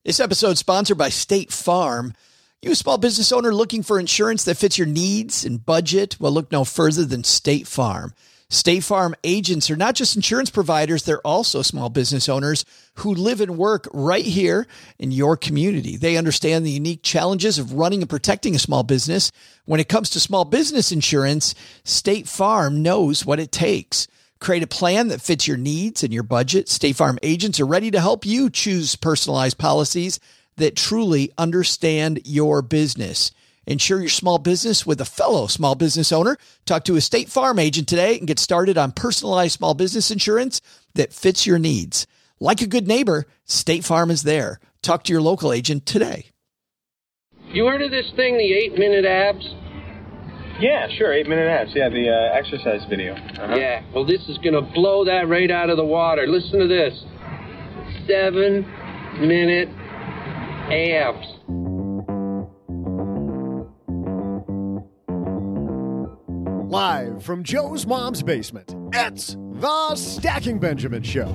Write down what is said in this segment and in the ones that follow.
This episode is sponsored by State Farm. You a small business owner looking for insurance that fits your needs and budget? Well, look no further than State Farm. State Farm agents are not just insurance providers, they're also small business owners who live and work right here in your community. They understand the unique challenges of running and protecting a small business. When it comes to small business insurance, State Farm knows what it takes. Create a plan that fits your needs and your budget. State Farm agents are ready to help you choose personalized policies that truly understand your business. Insure your small business with a fellow small business owner. Talk to a State Farm agent today and get started on personalized small business insurance that fits your needs. Like a good neighbor, State Farm is there. Talk to your local agent today. You heard of this thing, the 8-minute abs? Yeah, sure, 8-minute abs. Yeah, the exercise video. Uh-huh. Yeah, well, this is going to blow that right out of the water. Listen to this. 7-minute abs. Live from Joe's mom's basement, it's the Stacking Benjamin Show.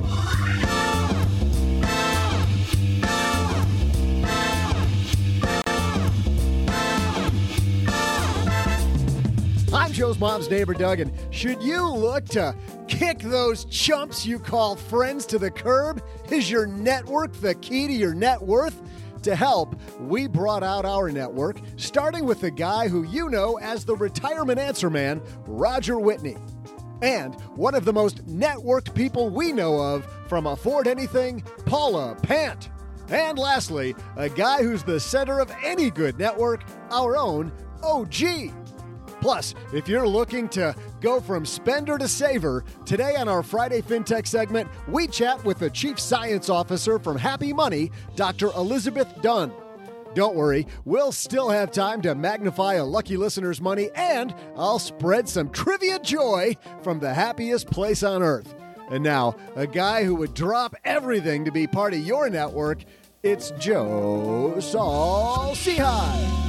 I'm Joe's mom's neighbor, Doug, and should you look to kick those chumps you call friends to the curb? Is your network the key to your net worth? To help, we brought out our network, starting with the guy who you know as the retirement answer man, Roger Whitney. And one of the most networked people we know of from Afford Anything, Paula Pant. And lastly, a guy who's the center of any good network, our own OG. Plus, if you're looking to go from spender to saver, today on our Friday FinTech segment, we chat with the Chief Science Officer from Happy Money, Dr. Elizabeth Dunn. Don't worry, we'll still have time to magnify a lucky listener's money, and I'll spread some trivia joy from the happiest place on earth. And now, a guy who would drop everything to be part of your network, it's Joe Saul-Sehy.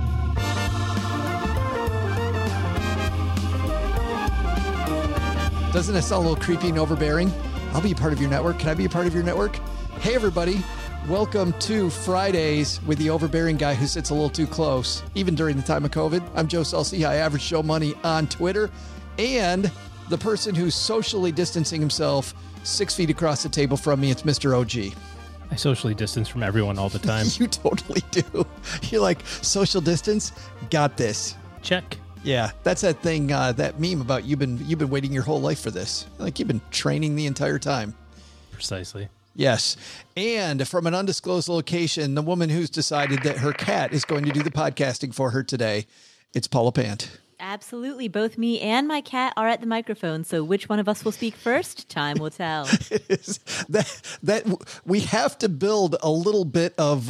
Doesn't that sound a little creepy and overbearing? I'll be a part of your network. Can I be a part of your network? Hey, everybody. Welcome to Fridays with the overbearing guy who sits a little too close, even during the time of COVID. I'm Joe Saul-Sehy, Average Joe Money on Twitter, and the person who's socially distancing himself 6 feet across the table from me, it's Mr. OG. I socially distance from everyone all the time. You totally do. You're like, social distance? Got this. Check. Yeah, that's that thing, that meme about you've been waiting your whole life for this. Like you've been training the entire time. Precisely. Yes. And from an undisclosed location, the woman who's decided that her cat is going to do the podcasting for her today, it's Paula Pant. Absolutely. Both me and my cat are at the microphone. So which one of us will speak first? Time will tell. It is that we have to build a little bit of,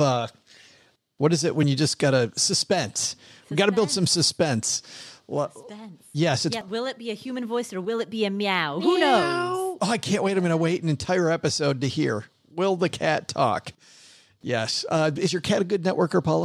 what is it when you just got to suspense? We got to build some suspense. Suspense. Yes. Yeah. Will it be a human voice or will it be a meow? Who knows? Oh, I can't wait. I'm going to wait an entire episode to hear. Will the cat talk? Yes. Is your cat a good networker, Paula?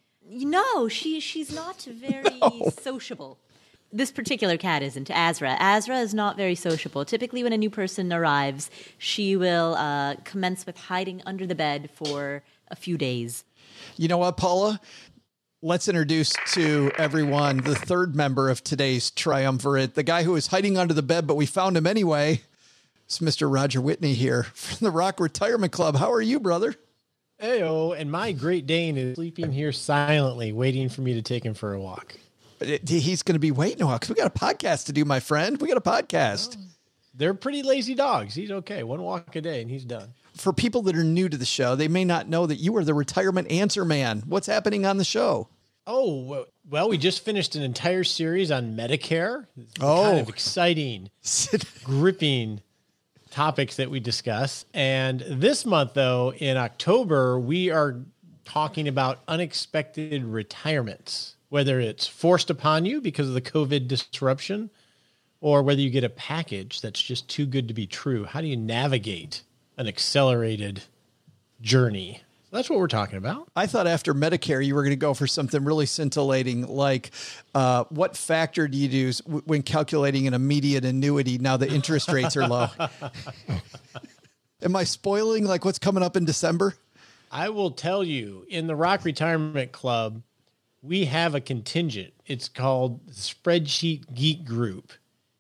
No, she's not very sociable. This particular cat isn't, Azra. Azra is not very sociable. Typically when a new person arrives, she will commence with hiding under the bed for a few days. You know what, Paula? Let's introduce to everyone the third member of today's triumvirate, the guy who is hiding under the bed, but we found him anyway. It's Mr. Roger Whitney here from the Rock Retirement Club. How are you, brother? Heyo, and my Great Dane is sleeping here silently, waiting for me to take him for a walk. He's going to be waiting a while because we got a podcast to do, my friend. We got a podcast. Oh, they're pretty lazy dogs. He's okay. One walk a day, and he's done. For people that are new to the show, they may not know that you are the retirement answer man. What's happening on the show? Oh, well, we just finished an entire series on Medicare. Kind of exciting, gripping topics that we discuss. And this month, though, in October, we are talking about unexpected retirements, whether it's forced upon you because of the COVID disruption or whether you get a package that's just too good to be true. How do you navigate an accelerated journey? That's what we're talking about. I thought after Medicare, you were going to go for something really scintillating, like what factor do you use when calculating an immediate annuity now the interest rates are low? Am I spoiling like what's coming up in December? I will tell you, in the Rock Retirement Club, we have a contingent. It's called the Spreadsheet Geek Group.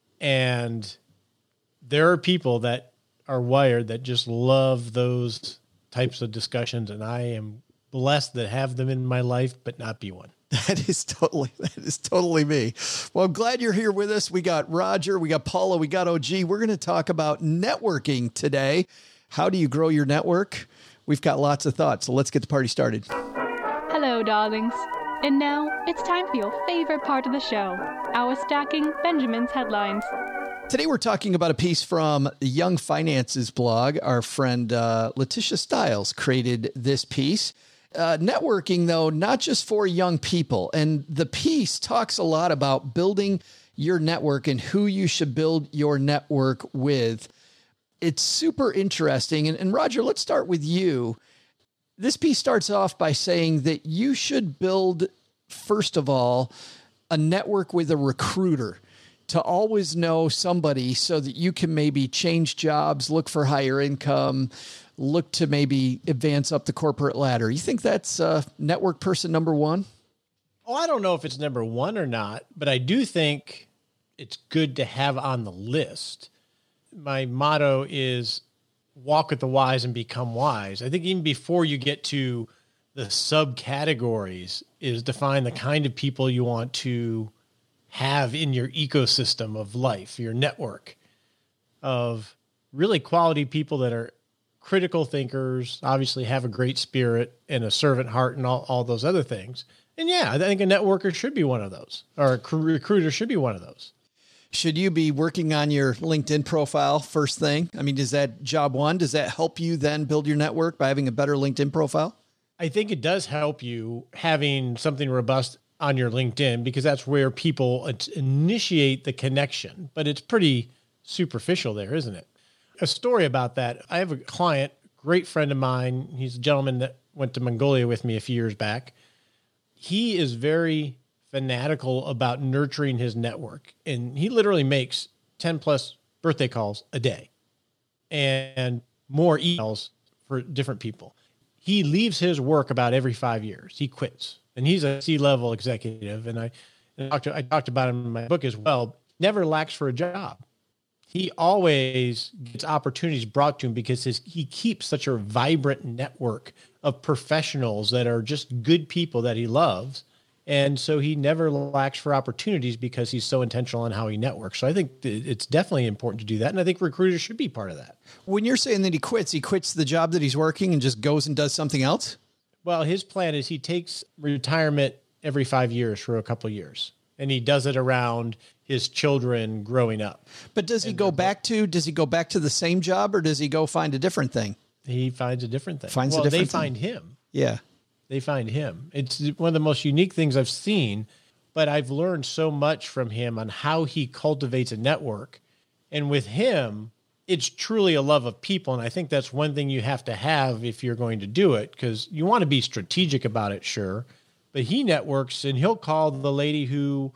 And there are people that are wired that just love those types of discussions. And I am blessed to have them in my life, but not be one. That is totally me. Well, I'm glad you're here with us. We got Roger, we got Paula, we got OG. We're going to talk about networking today. How do you grow your network? We've got lots of thoughts, so let's get the party started. Hello, darlings. And now it's time for your favorite part of the show, our Stacking Benjamin's Headlines. Today we're talking about a piece from the Young Finances blog. Our friend Letitia Stiles created this piece. Networking, though, not just for young people. And the piece talks a lot about building your network and who you should build your network with. It's super interesting. And Roger, let's start with you. This piece starts off by saying that you should build, first of all, a network with a recruiter to always know somebody so that you can maybe change jobs, look for higher income, look to maybe advance up the corporate ladder. You think that's network person number one? Oh, I don't know if it's number one or not, but I do think it's good to have on the list. My motto is walk with the wise and become wise. I think even before you get to the subcategories is define the kind of people you want to have in your ecosystem of life, your network of really quality people that are critical thinkers, obviously have a great spirit and a servant heart and all those other things. And yeah, I think a networker should be one of those, or a recruiter should be one of those. Should you be working on your LinkedIn profile first thing? I mean, is that job one? Does that help you then build your network by having a better LinkedIn profile? I think it does help you having something robust on your LinkedIn because that's where people initiate the connection, but it's pretty superficial there, isn't it? A story about that. I have a client, great friend of mine. He's a gentleman that went to Mongolia with me a few years back. He is very fanatical about nurturing his network. And he literally makes 10 plus birthday calls a day and more emails for different people. He leaves his work about every 5 years. He quits. And he's a C-level executive. And I talked about him in my book as well. Never lacks for a job. He always gets opportunities brought to him because he keeps such a vibrant network of professionals that are just good people that he loves. And so he never lacks for opportunities because he's so intentional on how he networks. So I think it's definitely important to do that. And I think recruiters should be part of that. When you're saying that he quits the job that he's working and just goes and does something else? Well, his plan is he takes retirement every 5 years for a couple of years. And he does it around his children growing up. But does he go back to the same job or does he go find a different thing? He finds a different thing. They find him. Yeah. They find him. It's one of the most unique things I've seen, but I've learned so much from him on how he cultivates a network. And with him, it's truly a love of people. And I think that's one thing you have to have if you're going to do it, because you want to be strategic about it, sure. But he networks and he'll call the lady who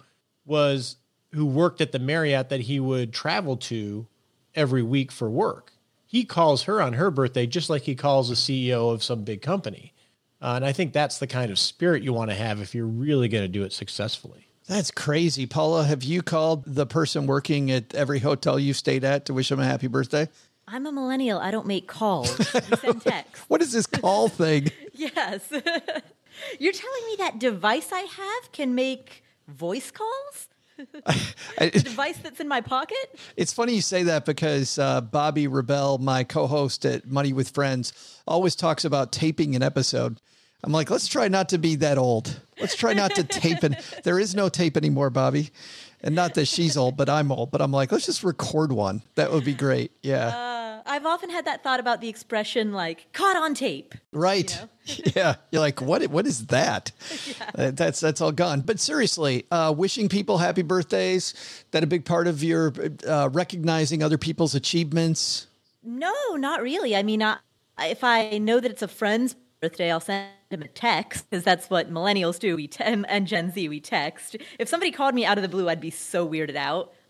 worked at the Marriott that he would travel to every week for work. He calls her on her birthday, just like he calls the CEO of some big company. And I think that's the kind of spirit you want to have if you're really going to do it successfly. That's crazy. Paula, have you called the person working at every hotel you've stayed at to wish them a happy birthday? I'm a millennial. I don't make calls. I send texts. What is this call thing? Yes. You're telling me that device I have can make voice calls? The device that's in my pocket? It's funny you say that because Bobby Rebell, my co-host at Money with Friends, always talks about taping an episode. I'm like, let's try not to be that old. Let's try not to tape. There is no tape anymore, Bobby. And not that she's old, but I'm old. But I'm like, let's just record one. That would be great. Yeah. I've often had that thought about the expression like caught on tape. Right. You know? Yeah. You're like, what is that? Yeah. That's all gone. But seriously, wishing people happy birthdays, that a big part of your recognizing other people's achievements? No, not really. I mean, if I know that it's a friend's birthday, I'll send him a text because that's what millennials do. And Gen Z, we text. If somebody called me out of the blue, I'd be so weirded out.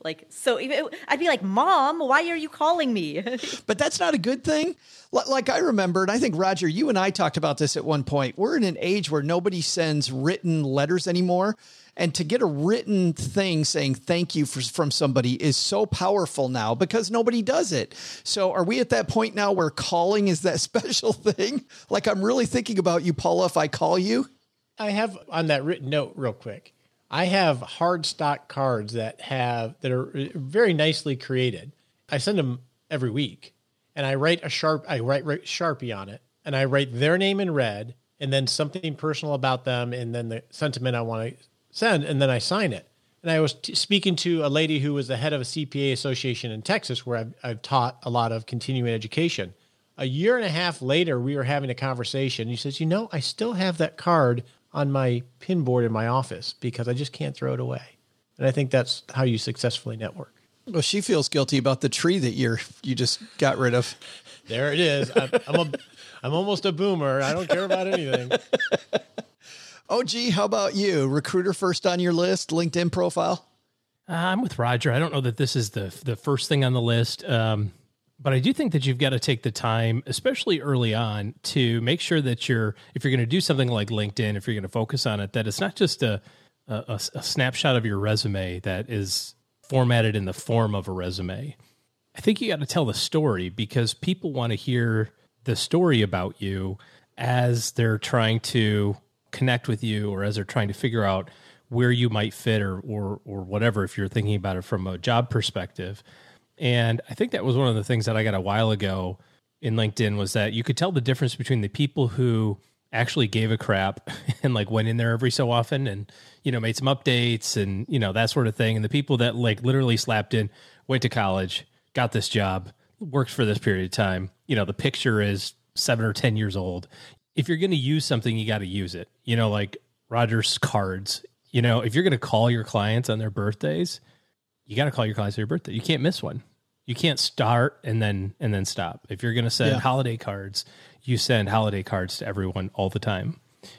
Like, so I'd be like, Mom, why are you calling me? But that's not a good thing. Like I remember, and I think, Roger, you and I talked about this at one point. We're in an age where nobody sends written letters anymore. And to get a written thing saying thank you from somebody is so powerful now because nobody does it. So are we at that point now where calling is that special thing? Like, I'm really thinking about you, Paula, if I call you. I have on that written note real quick. I have hard stock cards that are very nicely created. I send them every week, and I write Sharpie on it, and I write their name in red, and then something personal about them, and then the sentiment I want to send, and then I sign it. And I was speaking to a lady who was the head of a CPA association in Texas, where I've taught a lot of continuing education. A year and a half later, we were having a conversation. He says, I still have that card on my pin board in my office because I just can't throw it away. And I think that's how you successfully network. Well, she feels guilty about the tree that you just got rid of. There it is. I'm almost a boomer. I don't care about anything. Oh, gee, how about you? Recruiter first on your list, LinkedIn profile? I'm with Roger. I don't know that this is the first thing on the list, but I do think that you've got to take the time, especially early on, to make sure that if you're going to do something like LinkedIn, if you're going to focus on it, that it's not just a snapshot of your resume that is formatted in the form of a resume. I think you got to tell the story because people want to hear the story about you as they're trying to connect with you or as they're trying to figure out where you might fit or whatever, if you're thinking about it from a job perspective. And I think that was one of the things that I got a while ago in LinkedIn was that you could tell the difference between the people who actually gave a crap and like went in there every so often and, made some updates and, that sort of thing. And the people that like literally slapped in, went to college, got this job, worked for this period of time. The picture is 7 or 10 years old. If you're going to use something, you got to use it. Like Roger's cards, if you're going to call your clients on their birthdays, you got to call your clients on your birthday. You can't miss one. You can't start and then stop. If you're going to send holiday cards, you send holiday cards to everyone all the time.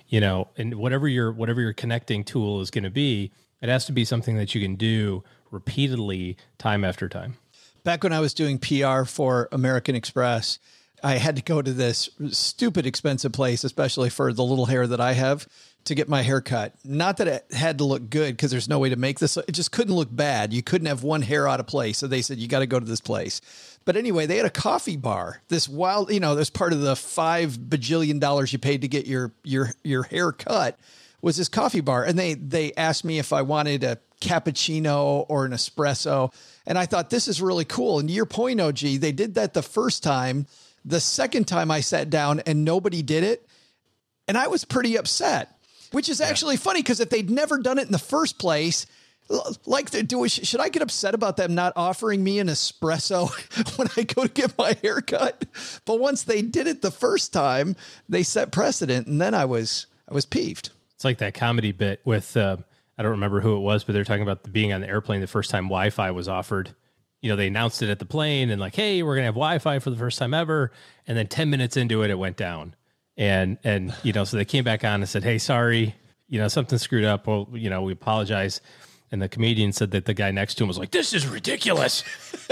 And whatever your connecting tool is going to be, it has to be something that you can do repeatedly, time after time. Back when I was doing PR for American Express, I had to go to this stupid expensive place, especially for the little hair that I have, to get my hair cut. Not that it had to look good because there's no way to make this. It just couldn't look bad. You couldn't have one hair out of place. So they said, you got to go to this place. But anyway, they had a coffee bar, this wild, this part of the $5 bajillion you paid to get your hair cut was this coffee bar. And they asked me if I wanted a cappuccino or an espresso. And I thought, this is really cool. And to your point, OG, they did that the first time. The second time I sat down and nobody did it, and I was pretty upset, which is actually funny because if they'd never done it in the first place, like they're doing, should I get upset about them not offering me an espresso when I go to get my hair cut? But once they did it the first time, they set precedent, and then I was peeved. It's like that comedy bit with, I don't remember who it was, but they're talking about being on the airplane the first time Wi-Fi was offered. They announced it at the plane and like, hey, we're going to have Wi-Fi for the first time ever. And then 10 minutes into it, it went down. And so they came back on and said, hey, sorry, something screwed up. Well, we apologize. And the comedian said that the guy next to him was like, this is ridiculous.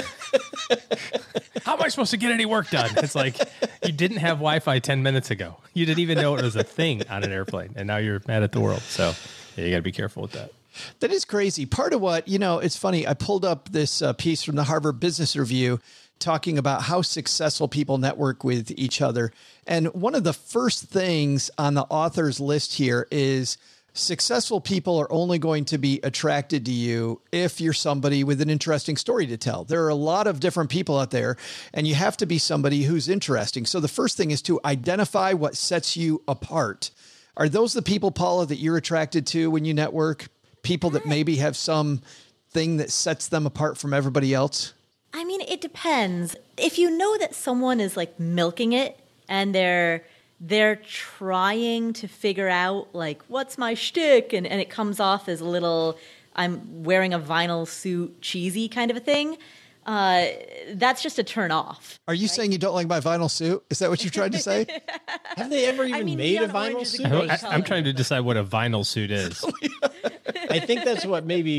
How am I supposed to get any work done? It's like, you didn't have Wi-Fi 10 minutes ago. You didn't even know it was a thing on an airplane. And now you're mad at the world. So you got to be careful with that. That is crazy. Part of what, it's funny. I pulled up this piece from the Harvard Business Review talking about how successful people network with each other. And one of the first things on the author's list here is successful people are only going to be attracted to you if you're somebody with an interesting story to tell. There are a lot of different people out there, and you have to be somebody who's interesting. So the first thing is to identify what sets you apart. Are those the people, Paula, that you're attracted to when you network? People that maybe have some thing that sets them apart from everybody else? I mean, it depends. If you know that someone is like milking it and they're trying to figure out like, what's my shtick? And it comes off as a little, I'm wearing a vinyl suit, cheesy kind of a thing. That's just a turn off. Are you saying you don't like my vinyl suit? Is that what you tried to say? Have they ever even made a vinyl suit? I'm trying to decide what a vinyl suit is. I think that's what maybe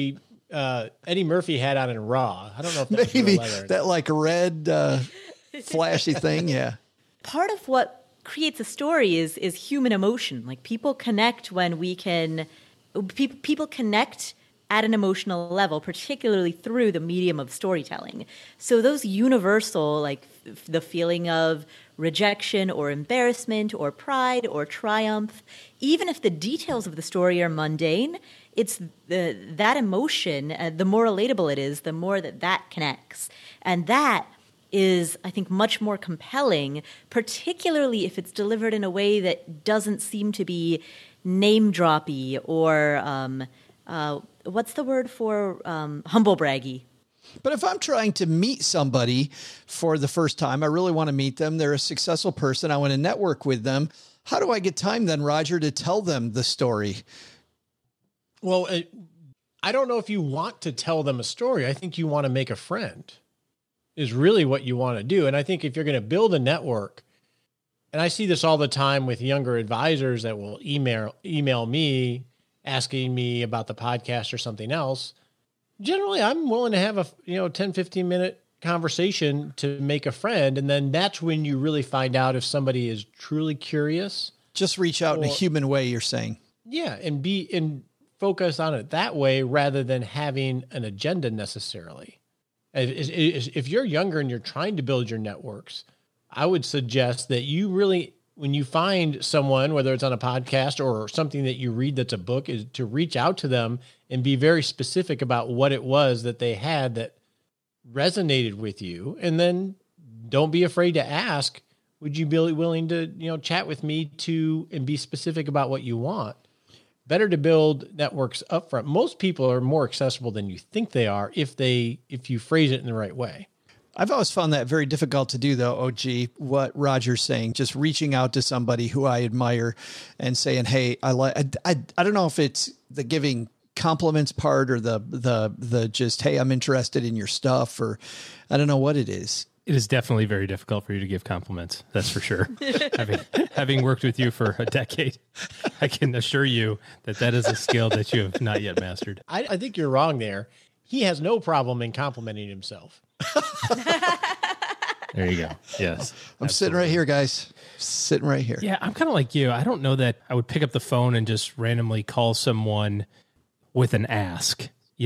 Eddie Murphy had on in Raw. I don't know if that's Maybe leather. that like red flashy thing. Yeah. Part of what creates a story is human emotion. Like people connect when we can, people connect at an emotional level, particularly through the medium of storytelling. So those universal, like the feeling of rejection or embarrassment or pride or triumph, even if the details of the story are mundane, it's that emotion, the more relatable it is, the more that connects. And that is, I think, much more compelling, particularly if it's delivered in a way that doesn't seem to be name-droppy or what's the word for humble braggy? But if I'm trying to meet somebody for the first time, I really want to meet them. They're a successful person. I want to network with them. How do I get time then, Roger, to tell them the story? Well, I don't know if you want to tell them a story. I think you want to make a friend is really what you want to do. And I think if you're going to build a network, and I see this all the time with younger advisors that will email me asking me about the podcast or something else, generally I'm willing to have a 10, 15 minute conversation to make a friend. And then that's when you really find out if somebody is truly curious. Just reach out in a human way, you're saying. Yeah. And focus on it that way rather than having an agenda necessarily. If you're younger and you're trying to build your networks, I would suggest that you really, when you find someone, whether it's on a podcast or something that you read that's a book, is to reach out to them and be very specific about what it was that they had that resonated with you. And then don't be afraid to ask, would you be willing to, chat with me and be specific about what you want? Better to build networks upfront. Most people are more accessible than you think they are if you phrase it in the right way. I've always found that very difficult to do, though, OG, what Roger's saying, just reaching out to somebody who I admire and saying, hey, I don't know if it's the giving compliments part or the just, hey, I'm interested in your stuff, or I don't know what it is. It is definitely very difficult for you to give compliments. That's for sure. having worked with you for a decade, I can assure you that is a skill that you have not yet mastered. I think you're wrong there. He has no problem in complimenting himself. There you go. Yes. I'm sitting right here, guys. Sitting right here. Yeah, I'm kind of like you. I don't know that I would pick up the phone and just randomly call someone with an ask.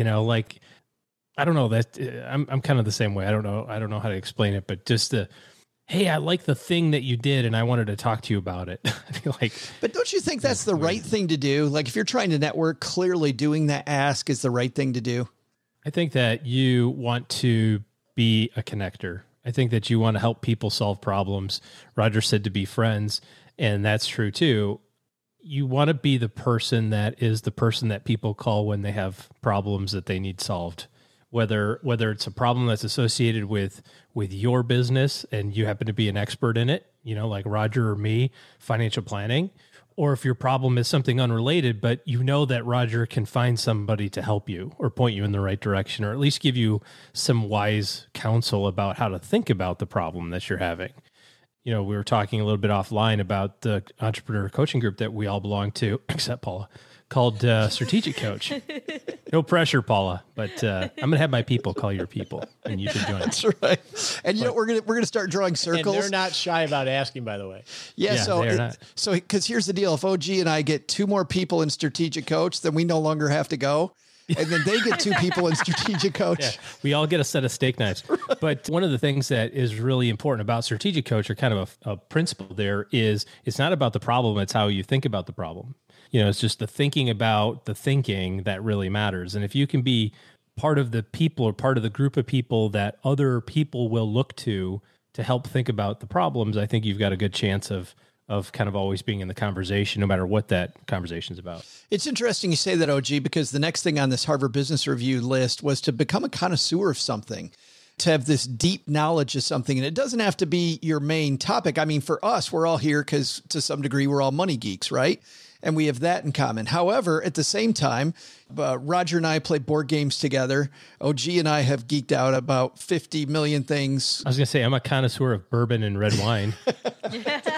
I don't know that I'm kind of the same way. I don't know how to explain it, but just hey, I like the thing that you did and I wanted to talk to you about it. But don't you think that's the right thing to do? Like if you're trying to network, clearly doing that ask is the right thing to do. I think that you want to be a connector. I think that you want to help people solve problems. Roger said to be friends, and that's true too. You want to be the person that is the person that people call when they have problems that they need solved. Whether it's a problem that's associated with your business and you happen to be an expert in it, like Roger or me, financial planning, or if your problem is something unrelated, but you know that Roger can find somebody to help you or point you in the right direction, or at least give you some wise counsel about how to think about the problem that you're having. We were talking a little bit offline about the entrepreneur coaching group that we all belong to, except Paula, called Strategic Coach. No pressure, Paula, but I'm going to have my people call your people, and you should join. That's right. And we're gonna start drawing circles. And they're not shy about asking, by the way. Yeah. So because here's the deal: if OG and I get 2 more people in Strategic Coach, then we no longer have to go. And then they get 2 people in Strategic Coach. Yeah, we all get a set of steak knives. Right. But one of the things that is really important about Strategic Coach, or kind of a principle there, is it's not about the problem, it's how you think about the problem. It's just the thinking about the thinking that really matters. And if you can be part of the people or part of the group of people that other people will look to help think about the problems, I think you've got a good chance of kind of always being in the conversation, no matter what that conversation's about. It's interesting you say that, OG, because the next thing on this Harvard Business Review list was to become a connoisseur of something, to have this deep knowledge of something. And it doesn't have to be your main topic. I mean, for us, we're all here because to some degree, we're all money geeks, right? And we have that in common. However, at the same time, Roger and I play board games together. OG and I have geeked out about 50 million things. I was going to say, I'm a connoisseur of bourbon and red wine.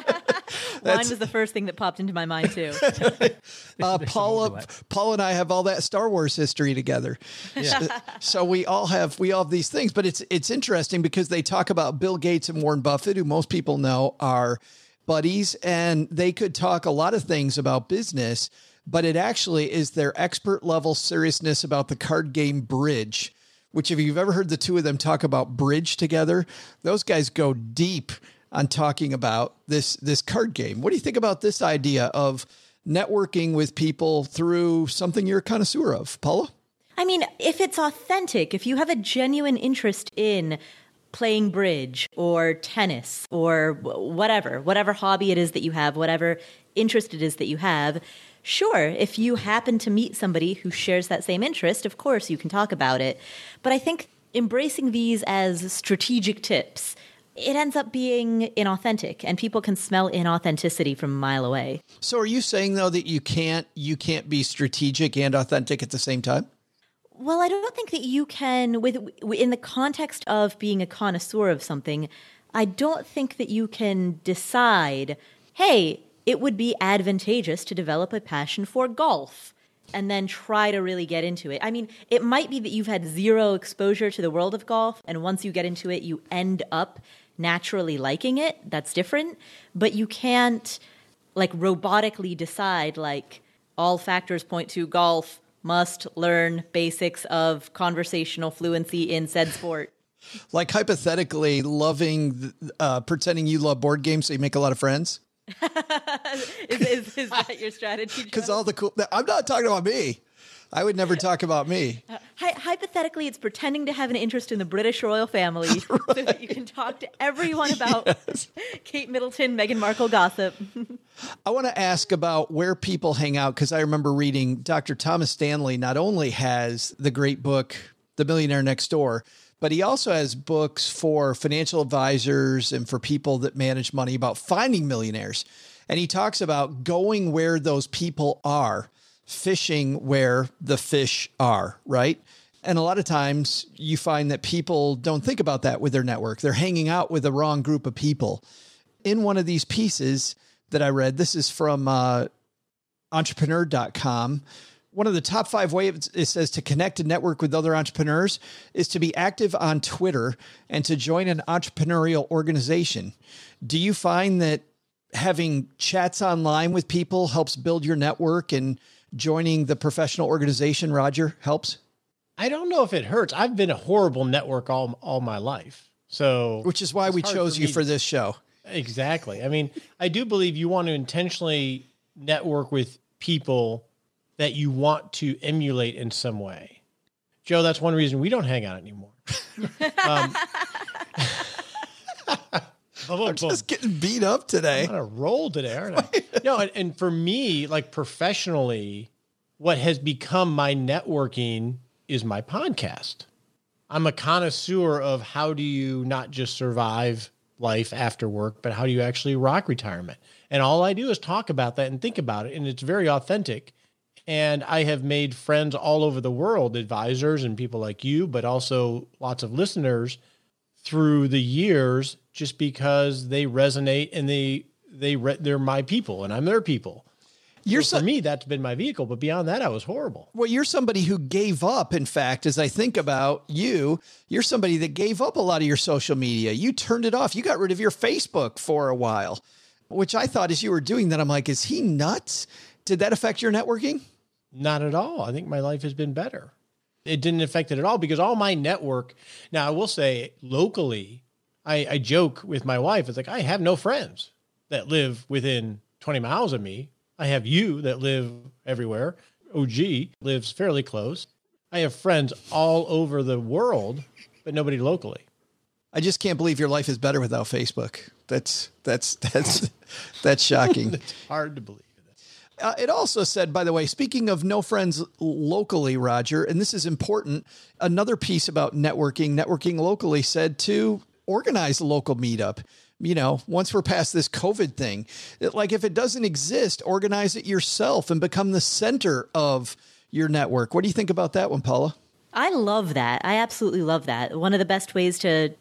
Wine was the first thing that popped into my mind too. Paula and I have all that Star Wars history together. Yeah. So we all have these things, but it's interesting because they talk about Bill Gates and Warren Buffett, who most people know are buddies, and they could talk a lot of things about business, but it actually is their expert level seriousness about the card game Bridge, which if you've ever heard the two of them talk about bridge together, those guys go deep on talking about this card game. What do you think about this idea of networking with people through something you're a connoisseur of, Paula? I mean, if it's authentic, if you have a genuine interest in playing bridge or tennis or whatever hobby it is that you have, whatever interest it is that you have, sure, if you happen to meet somebody who shares that same interest, of course you can talk about it. But I think embracing these as strategic tips, it ends up being inauthentic, and people can smell inauthenticity from a mile away. So are you saying, though, that you can't be strategic and authentic at the same time? Well, I don't think that you can, in the context of being a connoisseur of something, I don't think that you can decide, hey, it would be advantageous to develop a passion for golf and then try to really get into it. I mean, it might be that you've had zero exposure to the world of golf, and once you get into it, you end up naturally liking it. That's different. But you can't, robotically decide, all factors point to golf, must learn basics of conversational fluency in said sport. Like hypothetically loving, pretending you love board games so you make a lot of friends? Is that your strategy? Because all the cool... I'm not talking about me. I would never talk about me. Hypothetically, it's pretending to have an interest in the British royal family so that you can talk to everyone about Kate Middleton, Meghan Markle gossip. I want to ask about where people hang out, because I remember reading Dr. Thomas Stanley not only has the great book, The Millionaire Next Door, but he also has books for financial advisors and for people that manage money about finding millionaires. And he talks about going where those people are, fishing where the fish are, right? And a lot of times you find that people don't think about that with their network. They're hanging out with the wrong group of people. In one of these pieces that I read, this is from entrepreneur.com. One of the top 5 ways it says to connect and network with other entrepreneurs is to be active on Twitter and to join an entrepreneurial organization. Do you find that having chats online with people helps build your network, and joining the professional organization, Roger, helps? I don't know if it hurts. I've been a horrible network all my life. So, which is why we chose you for this show. Exactly. I mean, I do believe you want to intentionally network with people that you want to emulate in some way. Joe, that's one reason we don't hang out anymore. I'm just getting beat up today. I'm on a roll today, aren't I? No, and for me, professionally, what has become my networking is my podcast. I'm a connoisseur of how do you not just survive life after work, but how do you actually rock retirement? And all I do is talk about that and think about it, and it's very authentic. And I have made friends all over the world, advisors and people like you, but also lots of listeners through the years, just because they resonate and they're my people and I'm their people. For me, that's been my vehicle. But beyond that, I was horrible. Well, you're somebody who gave up. In fact, as I think about you're somebody that gave up a lot of your social media. You turned it off. You got rid of your Facebook for a while, which I thought as you were doing that, I'm like, is he nuts? Did that affect your networking? Not at all. I think my life has been better. It didn't affect it at all because all my network, now I will say locally, I joke with my wife. It's like, I have no friends that live within 20 miles of me. I have you that live everywhere. OG lives fairly close. I have friends all over the world, but nobody locally. I just can't believe your life is better without Facebook. That's shocking. It's hard to believe. It also said, by the way, speaking of no friends locally, Roger, and this is important, another piece about networking locally said to organize a local meetup. You know, once we're past this COVID thing, if it doesn't exist, organize it yourself and become the center of your network. What do you think about that one, Paula? I love that. I absolutely love that. One of the best ways to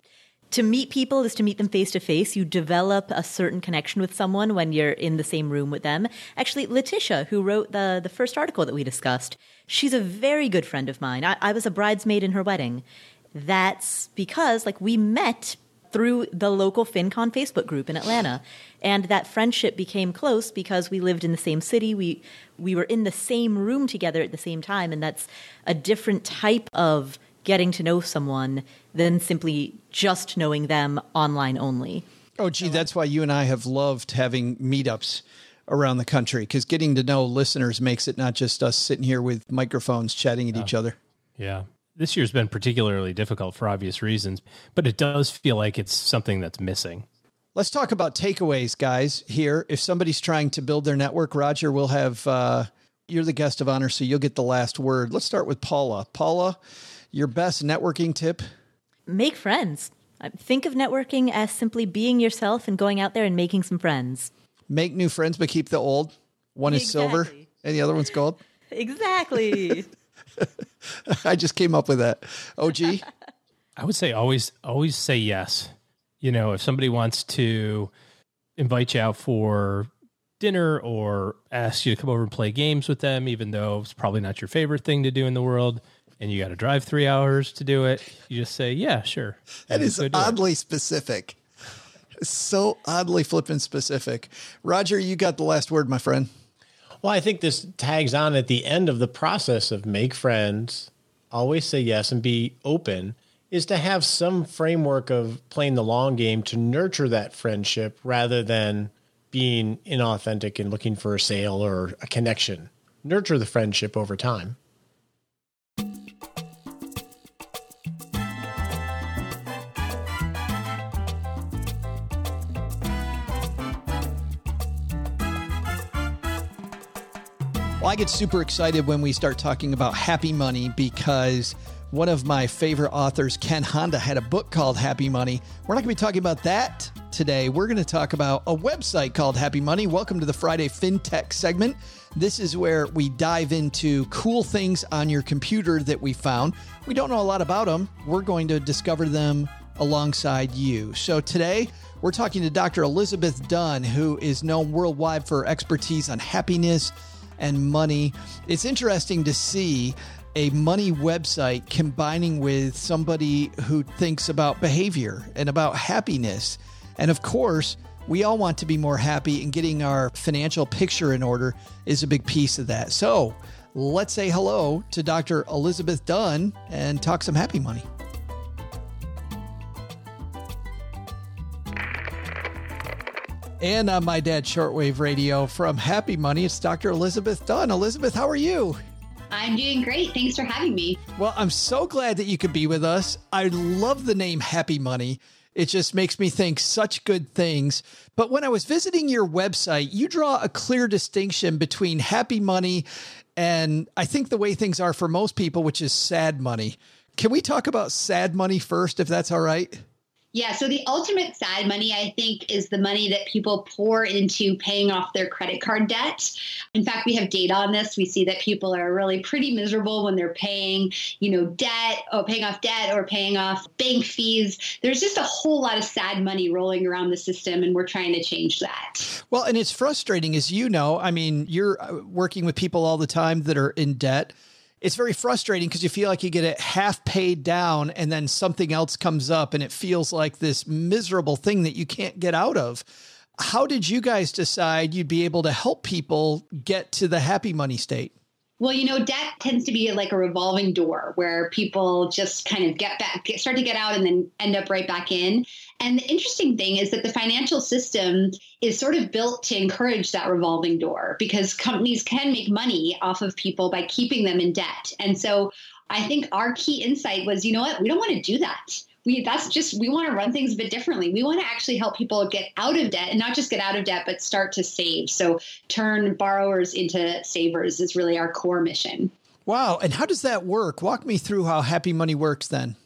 To meet people is to meet them face to face. You develop a certain connection with someone when you're in the same room with them. Actually, Letitia, who wrote the first article that we discussed, she's a very good friend of mine. I was a bridesmaid in her wedding. That's because we met through the local FinCon Facebook group in Atlanta. And that friendship became close because we lived in the same city. We were in the same room together at the same time. And that's a different type of getting to know someone than simply just knowing them online only. Oh, gee, that's why you and I have loved having meetups around the country, because getting to know listeners makes it not just us sitting here with microphones chatting at each other. Yeah. This year's been particularly difficult for obvious reasons, but it does feel like it's something that's missing. Let's talk about takeaways, guys, here. If somebody's trying to build their network, Roger, we'll have, you're the guest of honor, so you'll get the last word. Let's start with Paula. Paula, your best networking tip? Make friends. Think of networking as simply being yourself and going out there and making some friends. Make new friends, but keep the old. One is silver and the other one's gold. Exactly. I just came up with that. OG? I would say always say yes. If somebody wants to invite you out for dinner or ask you to come over and play games with them, even though it's probably not your favorite thing to do in the world, and you got to drive 3 hours to do it, you just say, yeah, sure. That is oddly specific. So oddly flippin' specific. Roger, you got the last word, my friend. Well, I think this tags on at the end of the process of make friends, always say yes, and be open, is to have some framework of playing the long game to nurture that friendship rather than being inauthentic and looking for a sale or a connection. Nurture the friendship over time. Well, I get super excited when we start talking about Happy Money because one of my favorite authors, Ken Honda, had a book called Happy Money. We're not going to be talking about that today. We're going to talk about a website called Happy Money. Welcome to the Friday FinTech segment. This is where we dive into cool things on your computer that we found. We don't know a lot about them. We're going to discover them alongside you. So today, we're talking to Dr. Elizabeth Dunn, who is known worldwide for expertise on happiness and money. It's interesting to see a money website combining with somebody who thinks about behavior and about happiness. And of course, we all want to be more happy, and getting our financial picture in order is a big piece of that. So let's say hello to Dr. Elizabeth Dunn and talk some happy money. And on my dad's shortwave radio from Happy Money, it's Dr. Elizabeth Dunn. Elizabeth, how are you? I'm doing great. Thanks for having me. Well, I'm so glad that you could be with us. I love the name Happy Money. It just makes me think such good things. But when I was visiting your website, you draw a clear distinction between happy money and I think the way things are for most people, which is sad money. Can we talk about sad money first, if that's all right? Yeah, so the ultimate sad money, I think, is the money that people pour into paying off their credit card debt. In fact, we have data on this. We see that people are really pretty miserable when they're paying, debt or paying off debt or paying off bank fees. There's just a whole lot of sad money rolling around the system, and we're trying to change that. Well, and it's frustrating, as you know. I mean, you're working with people all the time that are in debt. It's very frustrating because you feel like you get it half paid down and then something else comes up and it feels like this miserable thing that you can't get out of. How did you guys decide you'd be able to help people get to the happy money state? Well, debt tends to be like a revolving door where people just kind of start to get out and then end up right back in. And the interesting thing is that the financial system is sort of built to encourage that revolving door because companies can make money off of people by keeping them in debt. And so I think our key insight was, you know what, we don't want to do that. We want to run things a bit differently. We want to actually help people get out of debt and not just get out of debt, but start to save. So turn borrowers into savers is really our core mission. Wow. And how does that work? Walk me through how Happy Money works then.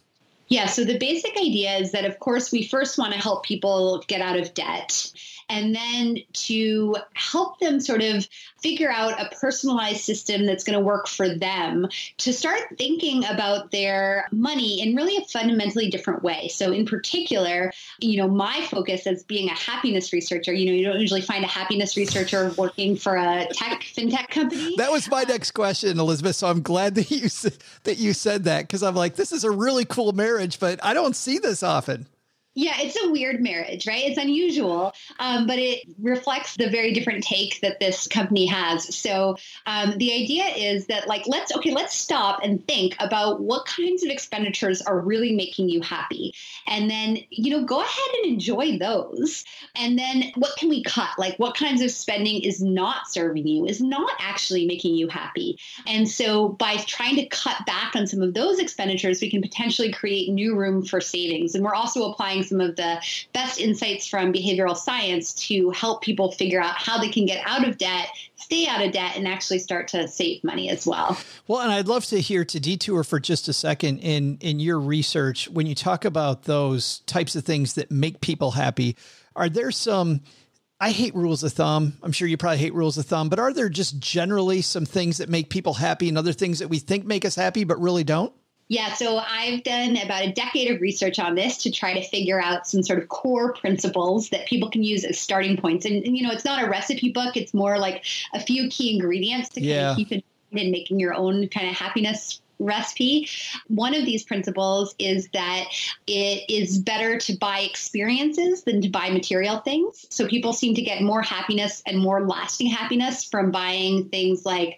Yeah, so the basic idea is that, of course, we first want to help people get out of debt, and then to help them sort of figure out a personalized system that's going to work for them to start thinking about their money in really a fundamentally different way. So in particular, my focus as being a happiness researcher, you don't usually find a happiness researcher working for a fintech company. That was my next question, Elizabeth. So I'm glad that you said that, because I'm like, this is a really cool marriage, but I don't see this often. Yeah, it's a weird marriage, right? It's unusual, but it reflects the very different take that this company has. So the idea is that, let's stop and think about what kinds of expenditures are really making you happy. And then, go ahead and enjoy those. And then what can we cut? Like, what kinds of spending is not serving you, is not actually making you happy? And so by trying to cut back on some of those expenditures, we can potentially create new room for savings. And we're also applying some of the best insights from behavioral science to help people figure out how they can get out of debt, stay out of debt, and actually start to save money as well. Well, and I'd love to hear, to detour for just a second, in your research, when you talk about those types of things that make people happy, are there some, I hate rules of thumb. I'm sure you probably hate rules of thumb, but are there just generally some things that make people happy and other things that we think make us happy, but really don't? Yeah, so I've done about a decade of research on this to try to figure out some sort of core principles that people can use as starting points. And it's not a recipe book. It's more like a few key ingredients to kind of keep in mind in making your own kind of happiness recipe. One of these principles is that it is better to buy experiences than to buy material things. So people seem to get more happiness and more lasting happiness from buying things like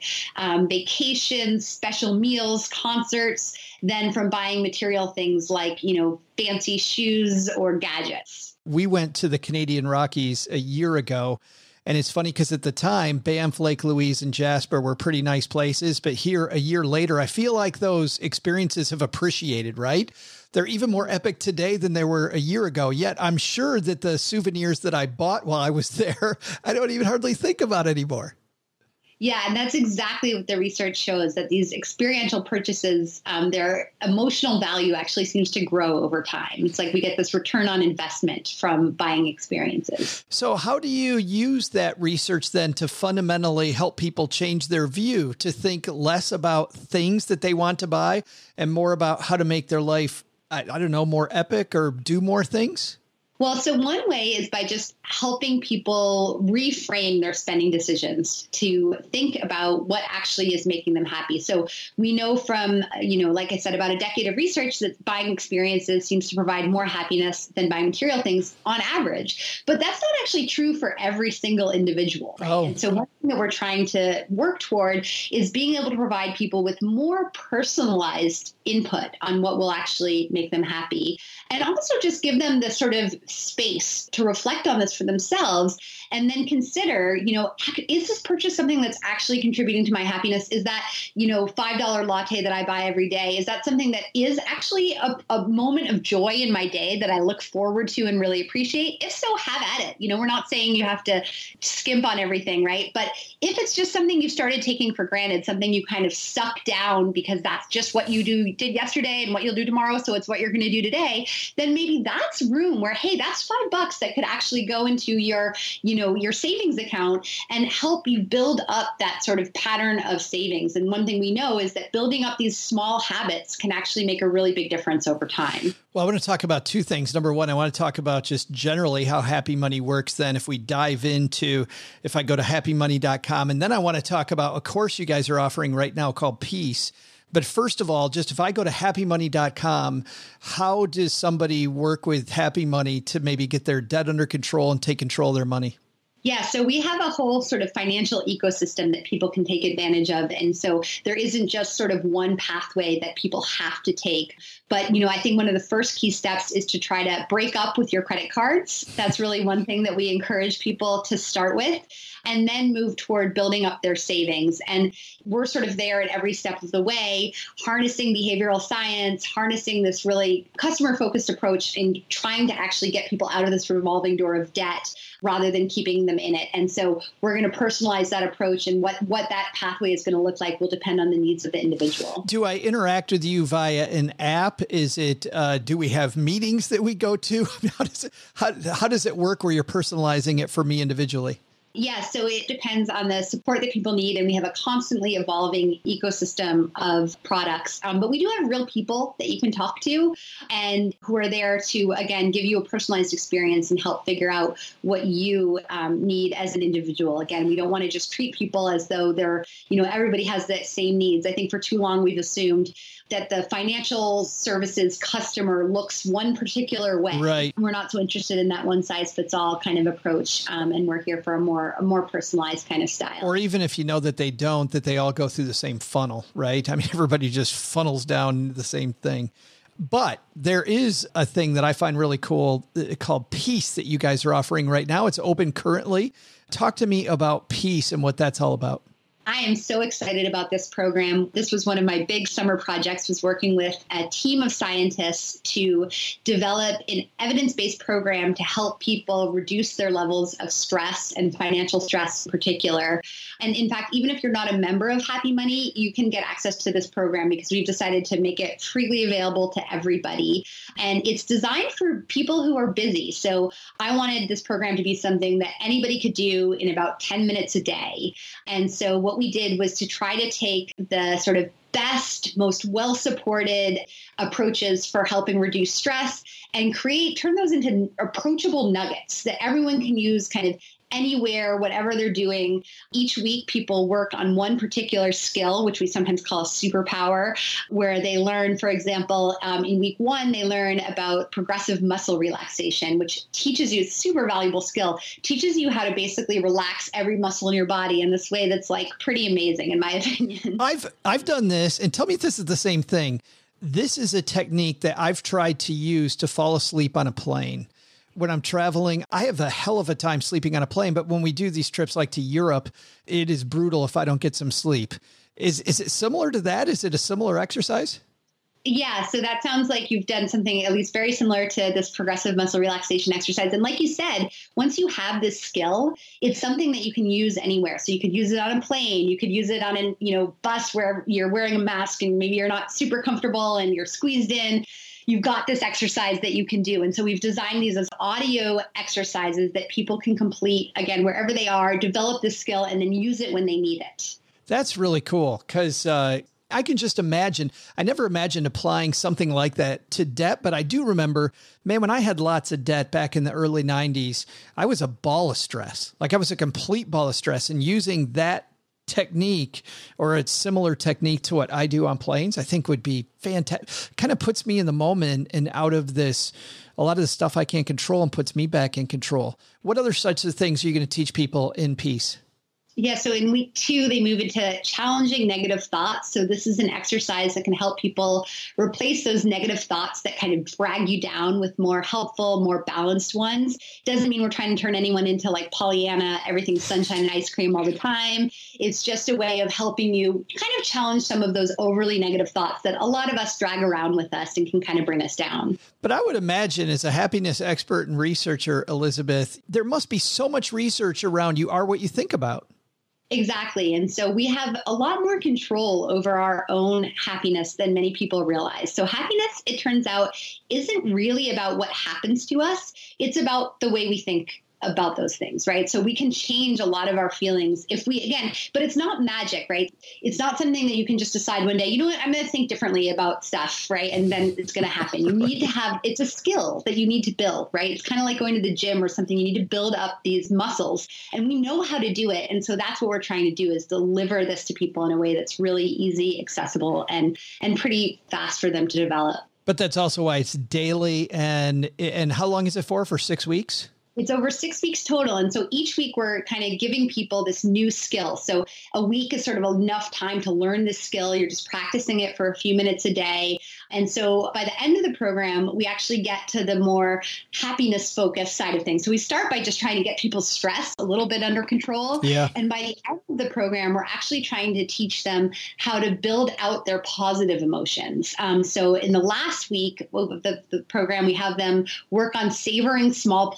vacations, special meals, concerts, than from buying material things like, fancy shoes or gadgets. We went to the Canadian Rockies a year ago. And it's funny because at the time, Banff, Lake Louise, and Jasper were pretty nice places. But here, a year later, I feel like those experiences have appreciated, right? They're even more epic today than they were a year ago. Yet I'm sure that the souvenirs that I bought while I was there, I don't even hardly think about anymore. Yeah, and that's exactly what the research shows, that these experiential purchases, their emotional value actually seems to grow over time. It's like we get this return on investment from buying experiences. So how do you use that research then to fundamentally help people change their view, to think less about things that they want to buy and more about how to make their life, I don't know, more epic or do more things? Well, so one way is by just helping people reframe their spending decisions to think about what actually is making them happy. So we know from, like I said, about a decade of research that buying experiences seems to provide more happiness than buying material things on average. But that's not actually true for every single individual. Right? Oh. And so one thing that we're trying to work toward is being able to provide people with more personalized input on what will actually make them happy. And also just give them the sort of space to reflect on this for themselves and then consider, is this purchase something that's actually contributing to my happiness? Is that, $5 latte that I buy every day? Is that something that is actually a moment of joy in my day that I look forward to and really appreciate? If so, have at it. We're not saying you have to skimp on everything, right? But if it's just something you started taking for granted, something you kind of suck down because that's just what you did yesterday and what you'll do tomorrow, so it's what you're going to do today, then maybe that's room where, hey, that's $5 that could actually go into your savings account and help you build up that sort of pattern of savings. And one thing we know is that building up these small habits can actually make a really big difference over time. Well, I want to talk about two things. Number one, I want to talk about just generally how Happy Money works. Then if we dive into, if I go to happymoney.com, and then I want to talk about a course you guys are offering right now called Peace. But first of all, just if I go to happymoney.com, how does somebody work with Happy Money to maybe get their debt under control and take control of their money? Yeah, so we have a whole sort of financial ecosystem that people can take advantage of. And so there isn't just sort of one pathway that people have to take. But, I think one of the first key steps is to try to break up with your credit cards. That's really one thing that we encourage people to start with, and then move toward building up their savings. And we're sort of there at every step of the way, harnessing behavioral science, harnessing this really customer-focused approach and trying to actually get people out of this revolving door of debt rather than keeping them them in it. And so we're going to personalize that approach, and what that pathway is going to look like will depend on the needs of the individual. Do I interact with you via an app? Is it, do we have meetings that we go to? How does it work where you're personalizing it for me individually? Yeah, so it depends on the support that people need, and we have a constantly evolving ecosystem of products. But we do have real people that you can talk to and who are there to, again, give you a personalized experience and help figure out what you need as an individual. Again, we don't want to just treat people as though they're, everybody has the same needs. I think for too long we've assumed that the financial services customer looks one particular way. Right. We're not so interested in that one size fits all kind of approach. And we're here for a more personalized kind of style. Or even if you know that they don't, that they all go through the same funnel, right? I mean, everybody just funnels down the same thing. But there is a thing that I find really cool called Peace that you guys are offering right now. It's open currently. Talk to me about Peace and what that's all about. I am so excited about this program. This was one of my big summer projects, was working with a team of scientists to develop an evidence-based program to help people reduce their levels of stress and financial stress in particular. And in fact, even if you're not a member of Happy Money, you can get access to this program because we've decided to make it freely available to everybody. And it's designed for people who are busy. So I wanted this program to be something that anybody could do in about 10 minutes a day. And so what we did was to try to take the sort of best, most well-supported approaches for helping reduce stress and turn those into approachable nuggets that everyone can use kind of anywhere, whatever they're doing. Each week, people work on one particular skill, which we sometimes call a superpower, where they learn, for example, in week 1, they learn about progressive muscle relaxation, which teaches you, it's a super valuable skill, teaches you how to basically relax every muscle in your body in this way that's like pretty amazing, in my opinion. I've done this, and tell me if this is the same thing. This is a technique that I've tried to use to fall asleep on a plane. When I'm traveling, I have a hell of a time sleeping on a plane. But when we do these trips like to Europe, it is brutal if I don't get some sleep. Is it similar to that? Is it a similar exercise? Yeah, so that sounds like you've done something at least very similar to this progressive muscle relaxation exercise. And like you said, once you have this skill, it's something that you can use anywhere. So you could use it on a plane, you could use it on a bus where you're wearing a mask and maybe you're not super comfortable and you're squeezed in. You've got this exercise that you can do. And so we've designed these as audio exercises that people can complete, again, wherever they are, develop this skill, and then use it when they need it. That's really cool because I can just imagine. I never imagined applying something like that to debt, but I do remember, man, when I had lots of debt back in the early 90s, I was a ball of stress. Like I was a complete ball of stress, and using that technique or a similar technique to what I do on planes, I think would be fantastic. Kind of puts me in the moment and out of this, a lot of the stuff I can't control, and puts me back in control. What other such of things are you going to teach people in Peace? Yeah, so in week 2, they move into challenging negative thoughts. So this is an exercise that can help people replace those negative thoughts that kind of drag you down with more helpful, more balanced ones. Doesn't mean we're trying to turn anyone into like Pollyanna, everything's sunshine and ice cream all the time. It's just a way of helping you kind of challenge some of those overly negative thoughts that a lot of us drag around with us and can kind of bring us down. But I would imagine, as a happiness expert and researcher, Elizabeth, there must be so much research around you are what you think about. Exactly. And so we have a lot more control over our own happiness than many people realize. So happiness, it turns out, isn't really about what happens to us. It's about the way we think about those things, right? So we can change a lot of our feelings if we, again, but it's not magic, right? It's not something that you can just decide one day, you know what, I'm going to think differently about stuff, right? And then it's going to happen. You need to have, it's a skill that you need to build, right? It's kind of like going to the gym or something. You need to build up these muscles, and we know how to do it. And so that's what we're trying to do, is deliver this to people in a way that's really easy, accessible, and pretty fast for them to develop. But that's also why it's daily. And how long is it for 6 weeks? It's over 6 weeks total. And so each week we're kind of giving people this new skill. So a week is sort of enough time to learn this skill. You're just practicing it for a few minutes a day. And so by the end of the program, we actually get to the more happiness focused side of things. So we start by just trying to get people's stress a little bit under control. Yeah. And by the end of the program, we're actually trying to teach them how to build out their positive emotions. So in the last week of the program, we have them work on savoring small pleasures.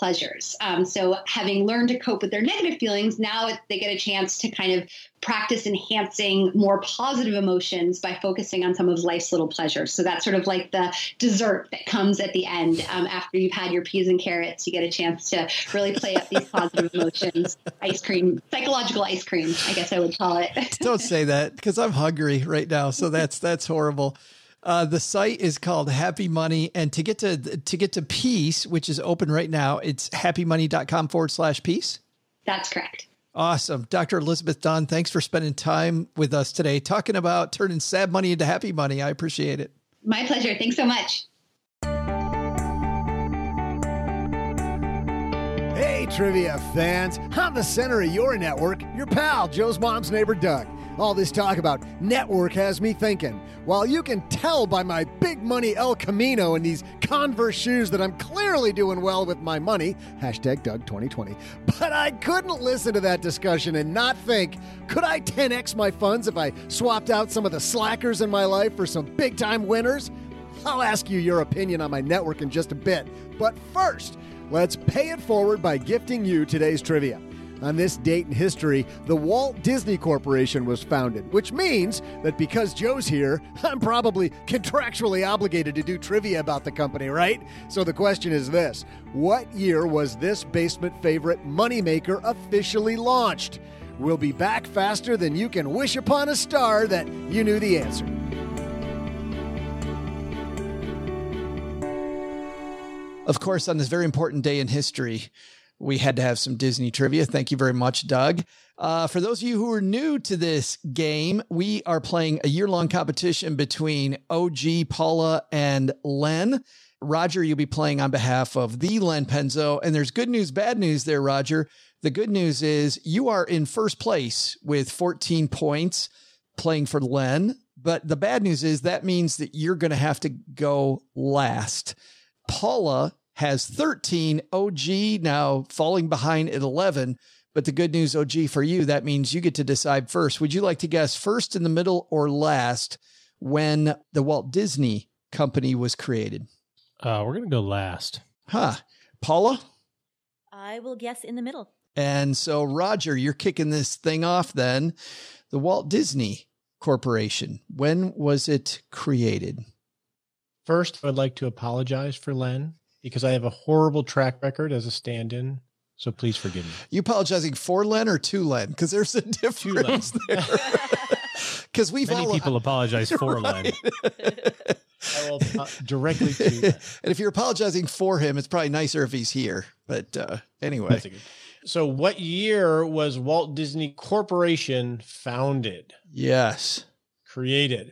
introverts. So having learned to cope with their negative feelings, now they get a chance to kind of practice enhancing more positive emotions by focusing on some of life's little pleasures. So that's sort of like the dessert that comes at the end. After you've had your peas and carrots, you get a chance to really play up these positive emotions. Ice cream, psychological ice cream, I guess I would call it. Don't say that, because I'm hungry right now. So that's horrible. The site is called Happy Money, and to get to Peace, which is open right now, it's happymoney.com/peace. That's correct. Awesome. Dr. Elizabeth Dunn, thanks for spending time with us today, talking about turning sad money into happy money. I appreciate it. My pleasure. Thanks so much. Hey, trivia fans. I'm the center of your network, your pal, Joe's mom's neighbor, Doug. All this talk about network has me thinking. While you can tell by my big money El Camino and these Converse shoes that I'm clearly doing well with my money, #Doug2020, but I couldn't listen to that discussion and not think, could I 10x my funds if I swapped out some of the slackers in my life for some big-time winners? I'll ask you your opinion on my network in just a bit. But first, let's pay it forward by gifting you today's trivia. On this date in history, the Walt Disney Corporation was founded, which means that because Joe's here, I'm probably contractually obligated to do trivia about the company, right? So the question is this: what year was this basement favorite moneymaker officially launched? We'll be back faster than you can wish upon a star that you knew the answer. Of course, on this very important day in history, we had to have some Disney trivia. Thank you very much, Doug. For those of you who are new to this game, we are playing a year-long competition between OG, Paula, and Len. Roger, you'll be playing on behalf of the Len Penzo. And there's good news, bad news there, Roger. The good news is you are in first place with 14 points playing for Len. But the bad news is that means that you're going to have to go last. Paula has 13, OG now falling behind at 11. But the good news, OG, for you, that means you get to decide first. Would you like to guess first, in the middle, or last when the Walt Disney Company was created? We're going to go last. Paula? I will guess in the middle. And so, Roger, you're kicking this thing off then. The Walt Disney Corporation, when was it created? First, I would like to apologize for Len, because I have a horrible track record as a stand-in, so please forgive me. You apologizing for Len or to Len? Because there's a difference there. Because many people apologize for Len. I will directly to Len. And if you're apologizing for him, it's probably nicer if he's here. But anyway. So what year was Walt Disney Corporation founded? Yes. Created.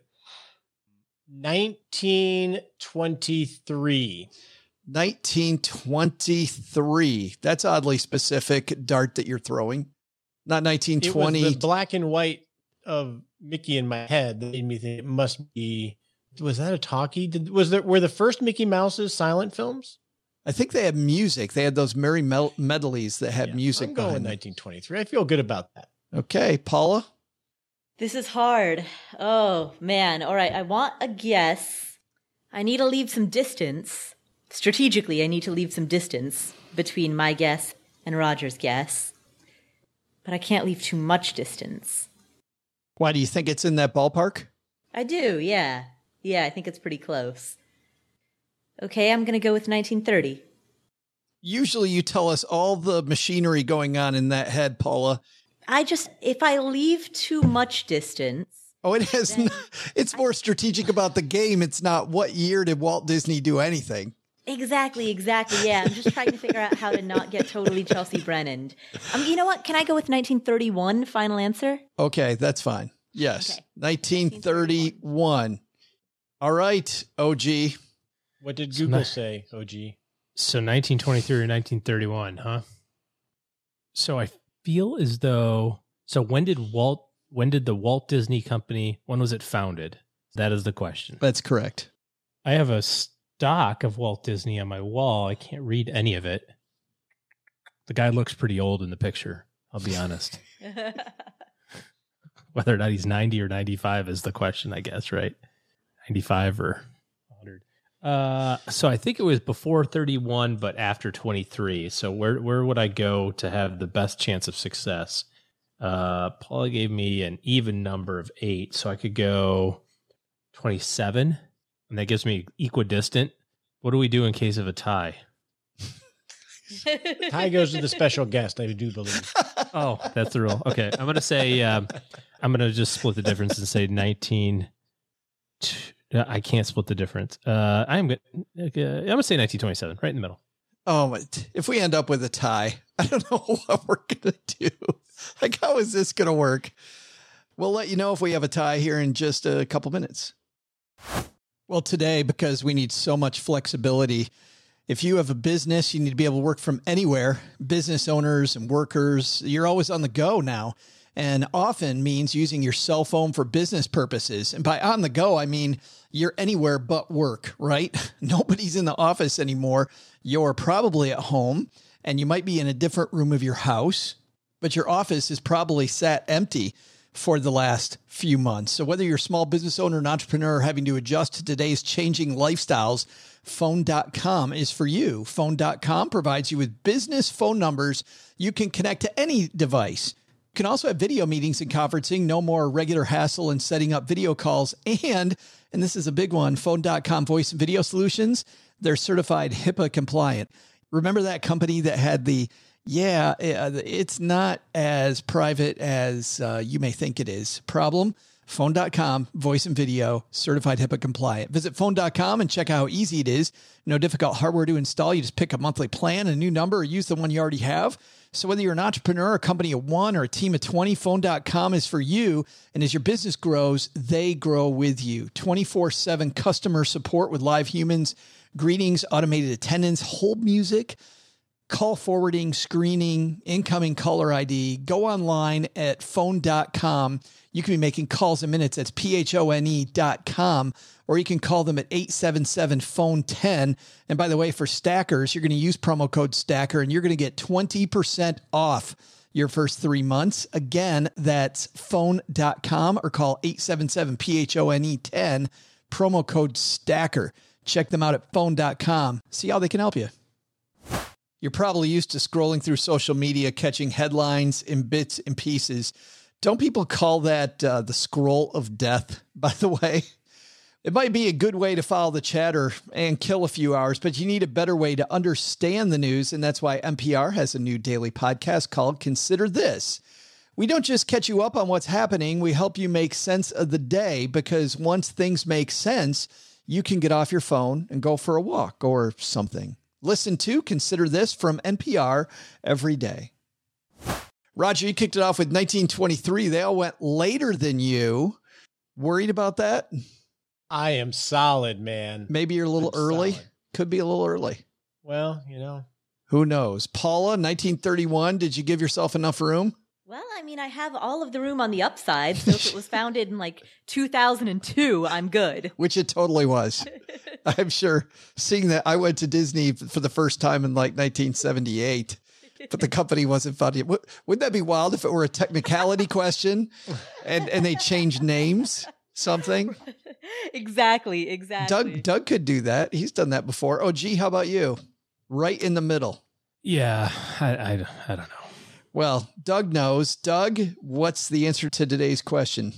1923. 1923. That's oddly specific dart that you're throwing. Not 1920. It was the black and white of Mickey in my head that made me think it must be. Was that a talkie? Were the first Mickey Mouse's silent films? I think they had music. They had those merry medleys that had music. I'm going 1923. I feel good about that. Okay, Paula. This is hard. Oh man. All right. I want a guess. I need to leave some distance. Strategically, I need to leave some distance between my guess and Roger's guess. But I can't leave too much distance. Why, do you think it's in that ballpark? I do, yeah. Yeah, I think it's pretty close. Okay, I'm going to go with 1930. Usually you tell us all the machinery going on in that head, Paula. If I leave too much distance. Oh, it has. It's more strategic about the game. It's not what year did Walt Disney do anything. Exactly. Yeah, I'm just trying to figure out how to not get totally Chelsea Brennan. You know what? Can I go with 1931? Final answer? Okay, that's fine. Yes, okay. 1931. All right, OG. What did Google say, OG? So 1923 or 1931, huh? So I feel as though. So when did the Walt Disney Company? When was it founded? That is the question. That's correct. I have a stock of Walt Disney on my wall. I can't read any of it. The guy looks pretty old in the picture, I'll be honest. Whether or not he's 90 or 95 is the question, I guess, right? 95 or 100. So I think it was before 31, but after 23. So where would I go to have the best chance of success? Paula gave me an even number of 8, so I could go 27, and that gives me equidistant. What do we do in case of a tie? Tie goes to the special guest, I do believe. Oh, that's the rule. Okay, I'm going to say, I'm going to just split the difference and say 19. I can't split the difference. I'm going to say 1927, right in the middle. Oh, if we end up with a tie, I don't know what we're going to do. Like, how is this going to work? We'll let you know if we have a tie here in just a couple minutes. Well, today, because we need so much flexibility, if you have a business, you need to be able to work from anywhere. Business owners and workers, you're always on the go now, and often means using your cell phone for business purposes. And by on the go, I mean you're anywhere but work, right? Nobody's in the office anymore. You're probably at home, and you might be in a different room of your house, but your office is probably sat empty for the last few months. So whether you're a small business owner, an entrepreneur, having to adjust to today's changing lifestyles, Phone.com is for you. Phone.com provides you with business phone numbers you can connect to any device. You can also have video meetings and conferencing, no more regular hassle in setting up video calls. And this is a big one, Phone.com voice and video solutions, they're certified HIPAA compliant. Remember that company that had it's not as private as you may think it is problem? Phone.com, voice and video, certified HIPAA compliant. Visit Phone.com and check out how easy it is. No difficult hardware to install. You just pick a monthly plan, a new number, or use the one you already have. So whether you're an entrepreneur, a company of 1, or a team of 20, Phone.com is for you. And as your business grows, they grow with you. 24/7 customer support with live humans, greetings, automated attendance, hold music, call forwarding, screening, incoming caller ID. Go online at Phone.com. You can be making calls in minutes. That's PHONE.com. Or you can call them at 877-PHONE-10. And by the way, for Stackers, you're going to use promo code Stacker, and you're going to get 20% off your first 3 months. Again, that's Phone.com, or call 877-PHONE-10, promo code Stacker. Check them out at Phone.com. See how they can help you. You're probably used to scrolling through social media, catching headlines in bits and pieces. Don't people call that the scroll of death, by the way? It might be a good way to follow the chatter and kill a few hours, but you need a better way to understand the news, and that's why NPR has a new daily podcast called Consider This. We don't just catch you up on what's happening, we help you make sense of the day, because once things make sense, you can get off your phone and go for a walk or something. Listen to Consider This from NPR every day. Roger, you kicked it off with 1923. They all went later than you. Worried about that? I am solid, man. Maybe you're a little early. Solid. Could be a little early. Well, you know. Who knows? Paula, 1931. Did you give yourself enough room? Well, I mean, I have all of the room on the upside, so if it was founded in like 2002, I'm good. Which it totally was. I'm sure. Seeing that, I went to Disney for the first time in like 1978, but the company wasn't founded. Wouldn't that be wild if it were a technicality question and they changed names? Something? Exactly. Doug could do that. He's done that before. Oh, gee, how about you? Right in the middle. Yeah, I don't know. Well, Doug knows. Doug, what's the answer to today's question?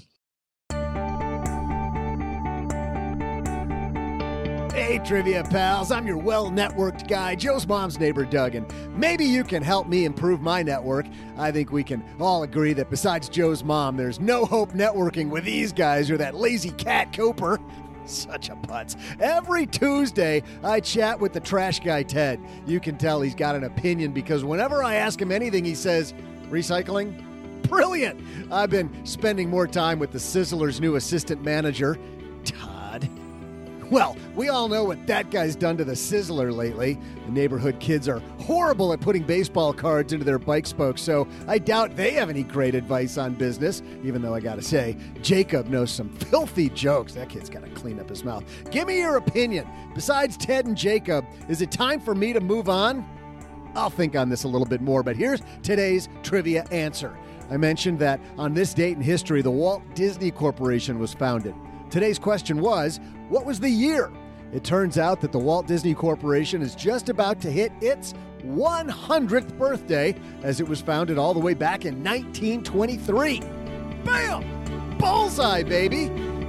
Hey, Trivia Pals, I'm your well-networked guy, Joe's mom's neighbor, Doug, and maybe you can help me improve my network. I think we can all agree that besides Joe's mom, there's no hope networking with these guys or that lazy cat Cooper. Such a putz. Every Tuesday, I chat with the trash guy, Ted. You can tell he's got an opinion because whenever I ask him anything, he says, recycling? Brilliant! I've been spending more time with the Sizzler's new assistant manager, Todd. Well, we all know what that guy's done to the Sizzler lately. The neighborhood kids are horrible at putting baseball cards into their bike spokes, so I doubt they have any great advice on business, even though I gotta say, Jacob knows some filthy jokes. That kid's gotta clean up his mouth. Give me your opinion. Besides Ted and Jacob, is it time for me to move on? I'll think on this a little bit more, but here's today's trivia answer. I mentioned that on this date in history, the Walt Disney Corporation was founded. Today's question was, what was the year? It turns out that the Walt Disney Corporation is just about to hit its 100th birthday, as it was founded all the way back in 1923. Bam! Bullseye, baby!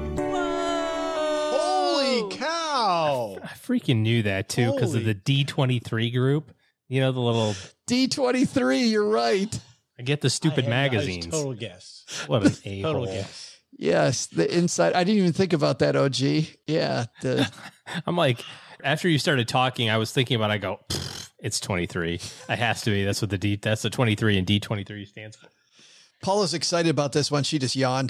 Holy cow! I freaking knew that too because of the D23 group. You know, the little D23, you're right. I get the stupid magazines. Total guess. What an a-hole. Total guess. Yes, the inside. I didn't even think about that, OG. Yeah. I'm like, after you started talking, I was thinking about it. I go, it's 23. It has to be. That's what that's the 23 and D23 stands for. Paula's excited about this one. She just yawned.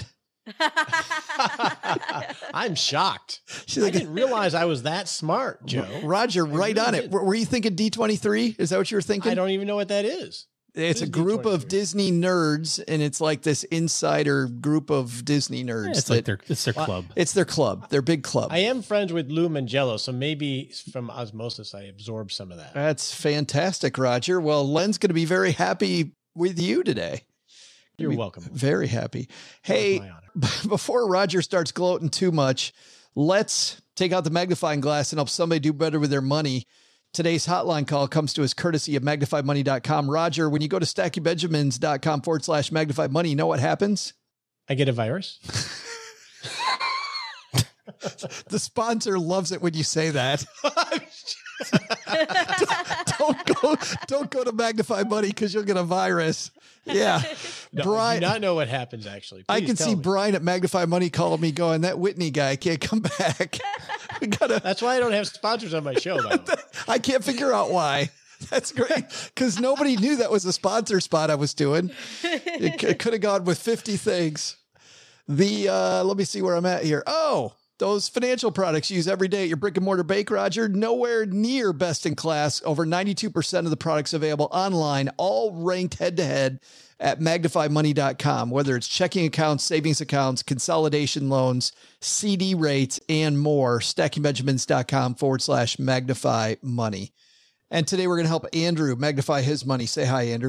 I'm shocked. She's like, I didn't realize I was that smart, Joe. Roger, right on it. Were you thinking D23? Is that what you were thinking? I don't even know what that is. It's a group of Disney nerds, and it's like this insider group of Disney nerds. Yeah, it's like it's their club. It's their club. Their big club. I am friends with Lou Mangello, so maybe from osmosis I absorbed some of that. That's fantastic, Roger. Well, Len's going to be very happy with you today. You're welcome. Very happy. Hey, before Roger starts gloating too much, let's take out the magnifying glass and help somebody do better with their money. Today's hotline call comes to us courtesy of MagnifyMoney.com. Roger, when you go to StackyBenjamins.com/MagnifyMoney, you know what happens? I get a virus. The sponsor loves it when you say that. don't go to Magnify Money because you'll get a virus. Yeah. No, Brian, I do not know what happens, actually. I Please can tell see me. Brian at Magnify Money calling me going, that Whitney guy can't come back. That's why I don't have sponsors on my show, by the way. I can't figure out why. That's great because nobody knew that was a sponsor spot I was doing. It could have gone with 50 things. Let me see where I'm at here. Oh, those financial products you use every day at your brick and mortar bank, Roger, nowhere near best in class. Over 92% of the products available online, all ranked head to head at magnifymoney.com, whether it's checking accounts, savings accounts, consolidation loans, CD rates, and more. StackyBenjamins.com/magnify money. And today we're going to help Andrew magnify his money. Say hi, Andrew.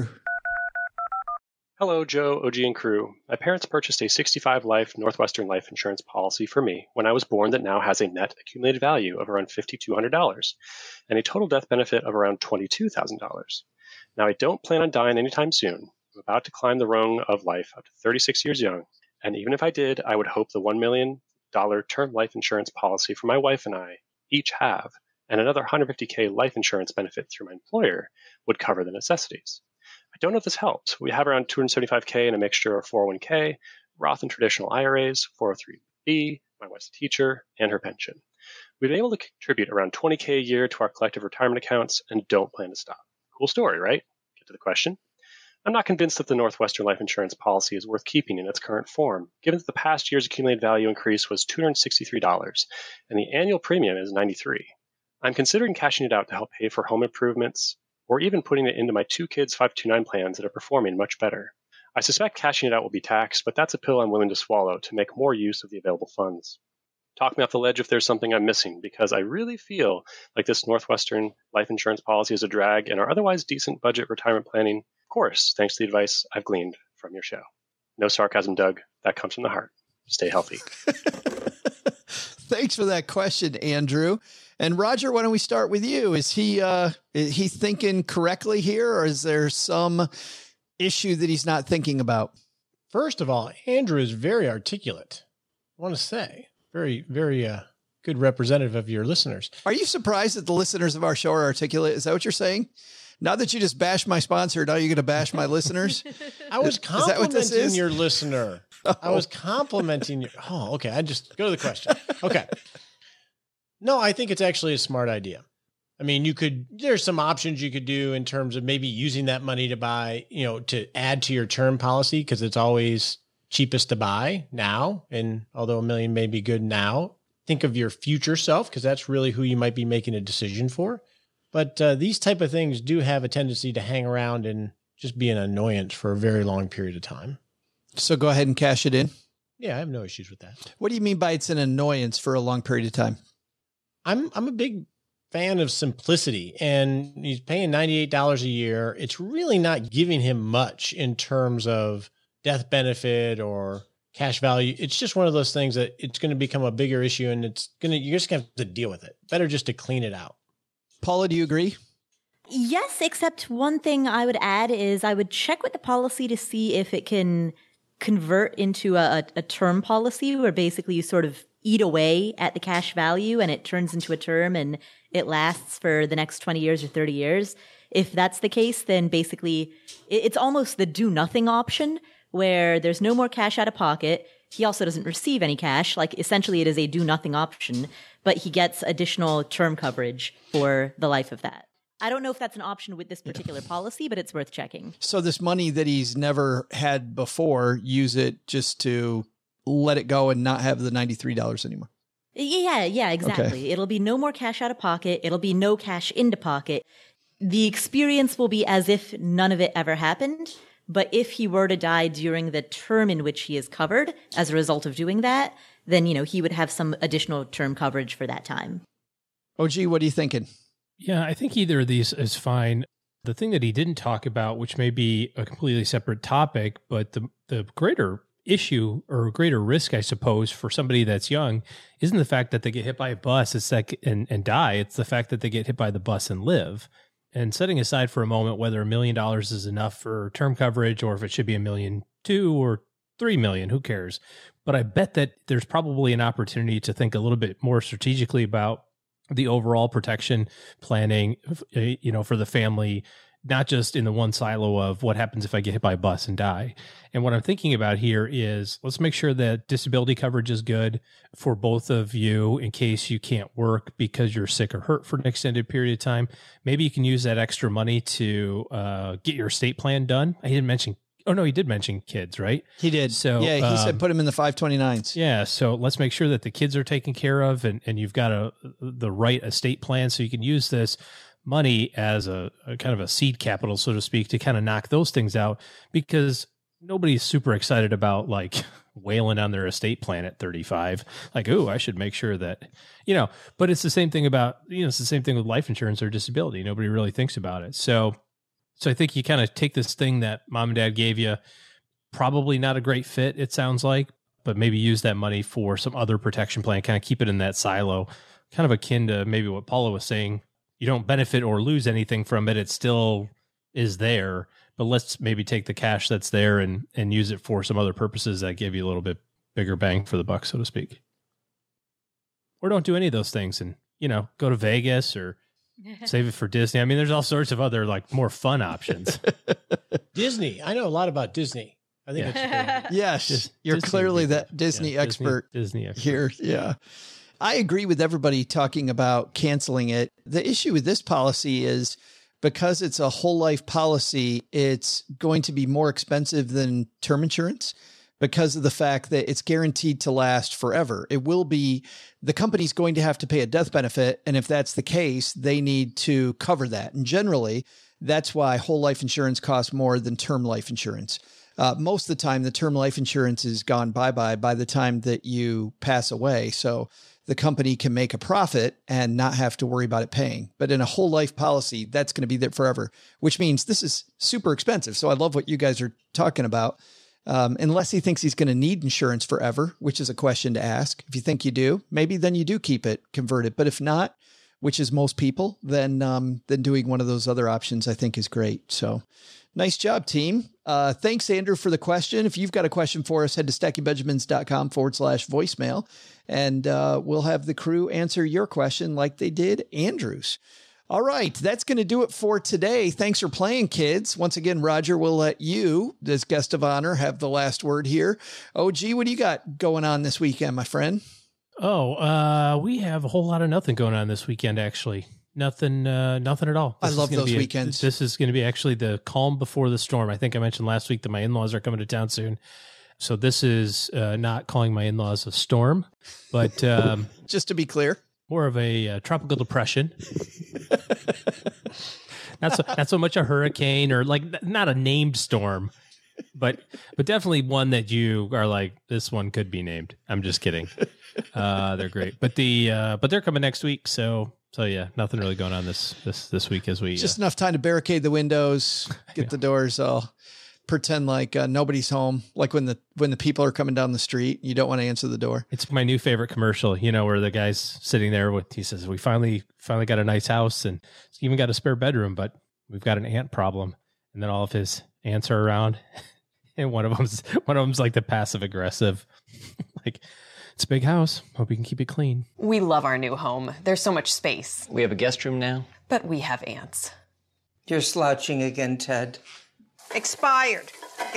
Hello, Joe, OG, and crew. My parents purchased a 65 life Northwestern life insurance policy for me when I was born that now has a net accumulated value of around $5,200 and a total death benefit of around $22,000. Now, I don't plan on dying anytime soon. I'm about to climb the rung of life up to 36 years young, and even if I did, I would hope the $1 million term life insurance policy for my wife and I each have, and another $150K life insurance benefit through my employer would cover the necessities. I don't know if this helps. We have around $275K in a mixture of 401K, Roth and traditional IRAs, 403B, my wife's a teacher, and her pension. We've been able to contribute around $20K a year to our collective retirement accounts and don't plan to stop. Cool story, right? Get to the question. I'm not convinced that the Northwestern life insurance policy is worth keeping in its current form, given that the past year's accumulated value increase was $263 and the annual premium is $93. I'm considering cashing it out to help pay for home improvements, or even putting it into my 2 kids' 529 plans that are performing much better. I suspect cashing it out will be taxed, but that's a pill I'm willing to swallow to make more use of the available funds. Talk me off the ledge if there's something I'm missing, because I really feel like this Northwestern life insurance policy is a drag in our otherwise decent budget retirement planning. Of course, thanks to the advice I've gleaned from your show. No sarcasm, Doug. That comes from the heart. Stay healthy. Thanks for that question, Andrew. And Roger, why don't we start with you? Is he thinking correctly here, or is there some issue that he's not thinking about? First of all, Andrew is very articulate. I want to say very, very good representative of your listeners. Are you surprised that the listeners of our show are articulate? Is that what you're saying? Now that you just bashed my sponsor, now you're going to bash my listeners? I was complimenting your listener. Oh. I was complimenting you. Oh, okay. I just go to the question. Okay. No, I think it's actually a smart idea. I mean, there's some options you could do in terms of maybe using that money to buy, to add to your term policy, because it's always cheapest to buy now. And although $1 million may be good now, think of your future self, because that's really who you might be making a decision for. But these type of things do have a tendency to hang around and just be an annoyance for a very long period of time. So go ahead and cash it in. Yeah, I have no issues with that. What do you mean by it's an annoyance for a long period of time? I'm a big fan of simplicity, and he's paying $98 a year. It's really not giving him much in terms of death benefit or cash value. It's just one of those things that it's going to become a bigger issue, and you're just going to have to deal with it. Better just to clean it out. Paula, do you agree? Yes, except one thing I would add is I would check with the policy to see if it can convert into a term policy where basically you sort of eat away at the cash value and it turns into a term and it lasts for the next 20 years or 30 years. If that's the case, then basically it's almost the do nothing option where there's no more cash out of pocket. He also doesn't receive any cash. Like essentially it is a do nothing option, but he gets additional term coverage for the life of that. I don't know if that's an option with this particular policy, but it's worth checking. So this money that he's never had before, use it just to let it go and not have the $93 anymore. Yeah, exactly. Okay. It'll be no more cash out of pocket. It'll be no cash into pocket. The experience will be as if none of it ever happened. But if he were to die during the term in which he is covered as a result of doing that, then, he would have some additional term coverage for that time. OG, what are you thinking? Yeah, I think either of these is fine. The thing that he didn't talk about, which may be a completely separate topic, but the greater issue or greater risk, I suppose, for somebody that's young isn't the fact that they get hit by a bus and die. It's the fact that they get hit by the bus and live. And setting aside for a moment whether $1 million is enough for term coverage or if it should be $1.2 million or $3 million, who cares? But I bet that there's probably an opportunity to think a little bit more strategically about the overall protection planning, for the family, not just in the one silo of what happens if I get hit by a bus and die. And what I'm thinking about here is let's make sure that disability coverage is good for both of you in case you can't work because you're sick or hurt for an extended period of time. Maybe you can use that extra money to get your estate plan done. He did mention kids, right? He did. So yeah, he said put him in the 529s. Yeah, so let's make sure that the kids are taken care of and you've got the right estate plan so you can use this money as a kind of a seed capital, so to speak, to kind of knock those things out, because nobody's super excited about like wailing on their estate plan at 35. Like, oh, I should make sure that, but it's the same thing it's the same thing with life insurance or disability. Nobody really thinks about it. So I think you kind of take this thing that mom and dad gave you, probably not a great fit, it sounds like, but maybe use that money for some other protection plan, kind of keep it in that silo, kind of akin to maybe what Paula was saying. You don't benefit or lose anything from it. It still is there, but let's maybe take the cash that's there and use it for some other purposes that give you a little bit bigger bang for the buck, so to speak. Or don't do any of those things and, go to Vegas or save it for Disney. I mean, there's all sorts of other like more fun options. Disney. I know a lot about Disney. I think that's yes, you're Disney, clearly that Disney expert Disney expert here. Yeah. I agree with everybody talking about canceling it. The issue with this policy is because it's a whole life policy, it's going to be more expensive than term insurance because of the fact that it's guaranteed to last forever. It will be, the company's going to have to pay a death benefit. And if that's the case, they need to cover that. And generally, that's why whole life insurance costs more than term life insurance. Most of the time, the term life insurance is gone bye-bye by the time that you pass away. So the company can make a profit and not have to worry about it paying. But in a whole life policy, that's going to be there forever, which means this is super expensive. So I love what you guys are talking about. Unless he thinks he's going to need insurance forever, which is a question to ask. If you think you do, maybe then you do keep it, convert it. But if not, which is most people, then doing one of those other options I think is great. So nice job, team. Thanks, Andrew, for the question. If you've got a question for us, head to stackingbenjamins.com/voicemail, and we'll have the crew answer your question like they did Andrew's. All right, that's going to do it for today. Thanks for playing, kids. Once again, Roger, we'll let you, as guest of honor, have the last word here. OG, what do you got going on this weekend, my friend? Oh, we have a whole lot of nothing going on this weekend, actually. Nothing at all. I love those weekends. This is going to be actually the calm before the storm. I think I mentioned last week that my in-laws are coming to town soon. So this is not calling my in-laws a storm, but just to be clear, more of a tropical depression. Not so much a hurricane or like not a named storm, but definitely one that you are like, this one could be named. I'm just kidding. They're great, but they're coming next week. So yeah, nothing really going on this week as we just enough time to barricade the windows, get the doors all pretend like nobody's home, like when the people are coming down the street, you don't want to answer the door. It's my new favorite commercial, where the guy's sitting there he says, we finally got a nice house and even got a spare bedroom, but we've got an ant problem. And then all of his ants are around. And one of them's like the passive aggressive, like, it's a big house. Hope you can keep it clean. We love our new home. There's so much space. We have a guest room now. But we have ants. You're slouching again, Ted. Expired.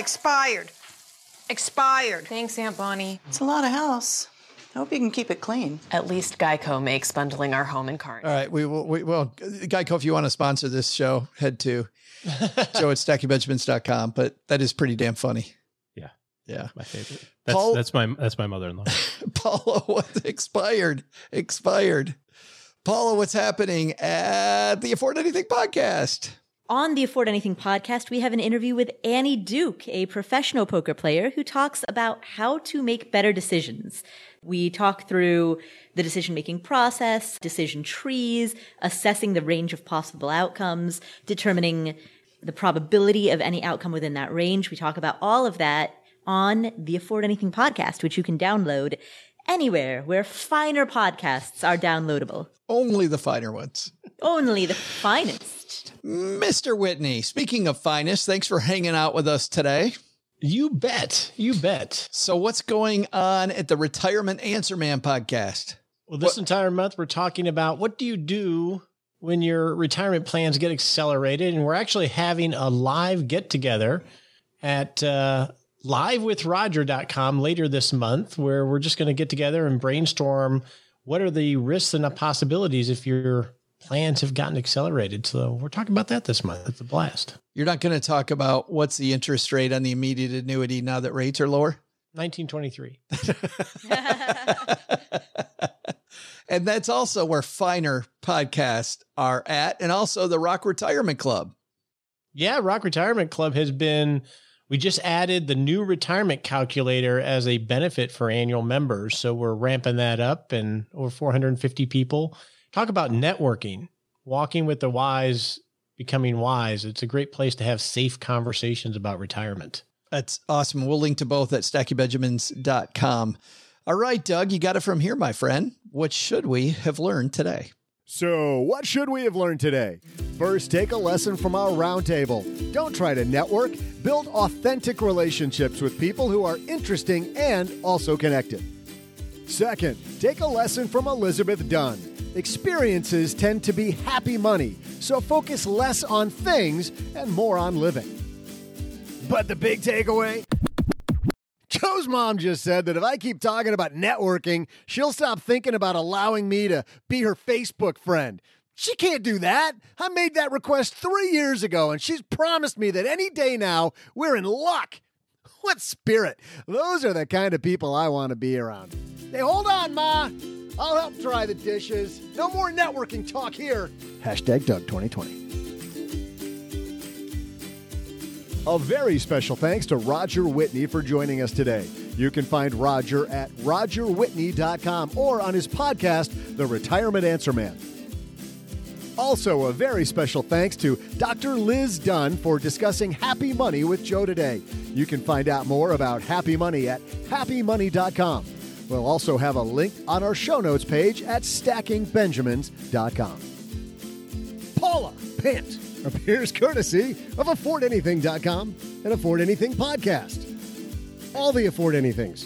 Thanks, Aunt Bonnie. It's a lot of house. I hope you can keep it clean. At least Geico makes bundling our home in Kearney. All right. We will, Geico, if you want to sponsor this show, head to Joe at StackingBenjamins.com. But that is pretty damn funny. Yeah. My favorite. That's my mother-in-law. Paula, what's expired? Paula, what's happening at the Afford Anything podcast? On the Afford Anything podcast, we have an interview with Annie Duke, a professional poker player who talks about how to make better decisions. We talk through the decision-making process, decision trees, assessing the range of possible outcomes, determining the probability of any outcome within that range. We talk about all of that on the Afford Anything podcast, which you can download anywhere where finer podcasts are downloadable. Only the finer ones. Only the finest. Mr. Whitney, speaking of finest, thanks for hanging out with us today. You bet. So what's going on at the Retirement Answer Man podcast? Well, this entire month, we're talking about what do you do when your retirement plans get accelerated? And we're actually having a live get-together at livewithroger.com later this month, where we're just going to get together and brainstorm what are the risks and the possibilities if your plans have gotten accelerated. So we're talking about that this month. It's a blast. You're not going to talk about what's the interest rate on the immediate annuity now that rates are lower? 1923. And that's also where finer podcasts are at, and also the Rock Retirement Club. Yeah, Rock Retirement Club we just added the new retirement calculator as a benefit for annual members. So we're ramping that up, and over 450 people. Talk about networking, walking with the wise, becoming wise. It's a great place to have safe conversations about retirement. That's awesome. We'll link to both at StackingBenjamins.com. All right, Doug, you got it from here, my friend. What should we have learned today? So, what should we have learned today? First, take a lesson from our roundtable. Don't try to network. Build authentic relationships with people who are interesting and also connected. Second, take a lesson from Elizabeth Dunn. Experiences tend to be happy money, so focus less on things and more on living. But the big takeaway? Joe's mom just said that if I keep talking about networking, she'll stop thinking about allowing me to be her Facebook friend. She can't do that. I made that request 3 years ago, and she's promised me that any day now, we're in luck. What spirit. Those are the kind of people I want to be around. Hey, hold on, Ma. I'll help dry the dishes. No more networking talk here. Hashtag Doug 2020. A very special thanks to Roger Whitney for joining us today. You can find Roger at rogerwhitney.com or on his podcast, The Retirement Answer Man. Also, a very special thanks to Dr. Liz Dunn for discussing Happy Money with Joe today. You can find out more about Happy Money at happymoney.com. We'll also have a link on our show notes page at stackingbenjamins.com. Paula Pant appears courtesy of AffordAnything.com and Afford Anything Podcast. All the Afford Anythings.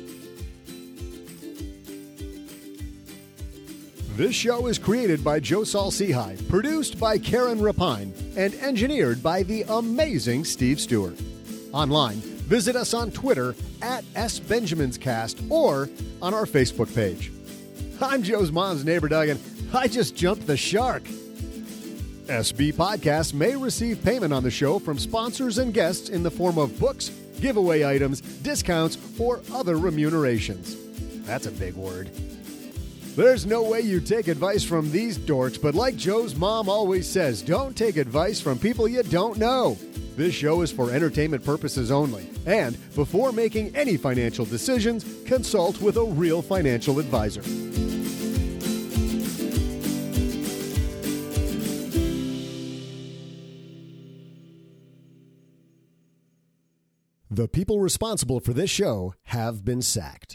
This show is created by Joe Saul-Sehy, produced by Karen Rapine, and engineered by the amazing Steve Stewart. Online, visit us on Twitter at SBenjaminsCast or on our Facebook page. I'm Joe's mom's neighbor, Doug, and I just jumped the shark. SB Podcasts may receive payment on the show from sponsors and guests in the form of books, giveaway items, discounts, or other remunerations. That's a big word. There's no way you take advice from these dorks, but like Joe's mom always says, don't take advice from people you don't know. This show is for entertainment purposes only, and before making any financial decisions, consult with a real financial advisor. The people responsible for this show have been sacked.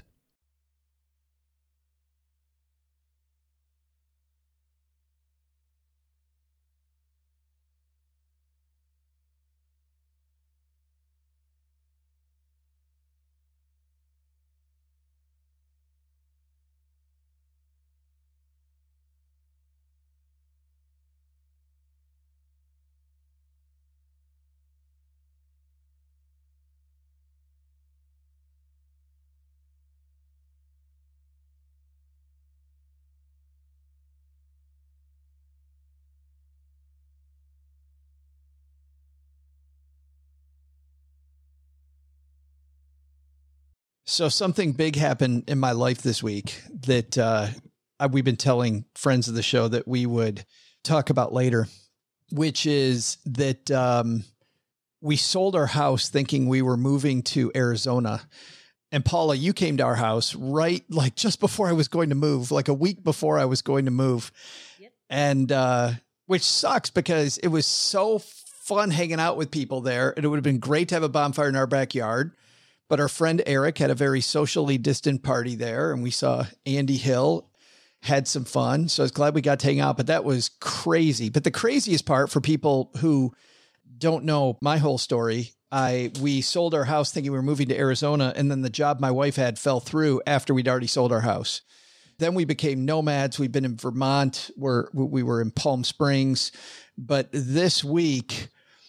So something big happened in my life this week that we've been telling friends of the show that we would talk about later, which is that we sold our house thinking we were moving to Arizona. And Paula, you came to our house right like just before I was going to move, like a week before I was going to move. Yep. And which sucks because it was so fun hanging out with people there. And it would have been great to have a bonfire in our backyard. But our friend Eric had a very socially distant party there, and we saw Andy Hill, had some fun. So I was glad we got to hang out, but that was crazy. But the craziest part for people who don't know my whole story, we sold our house thinking we were moving to Arizona, and then the job my wife had fell through after we'd already sold our house. Then we became nomads. We've been in Vermont, we were in Palm Springs. But this week,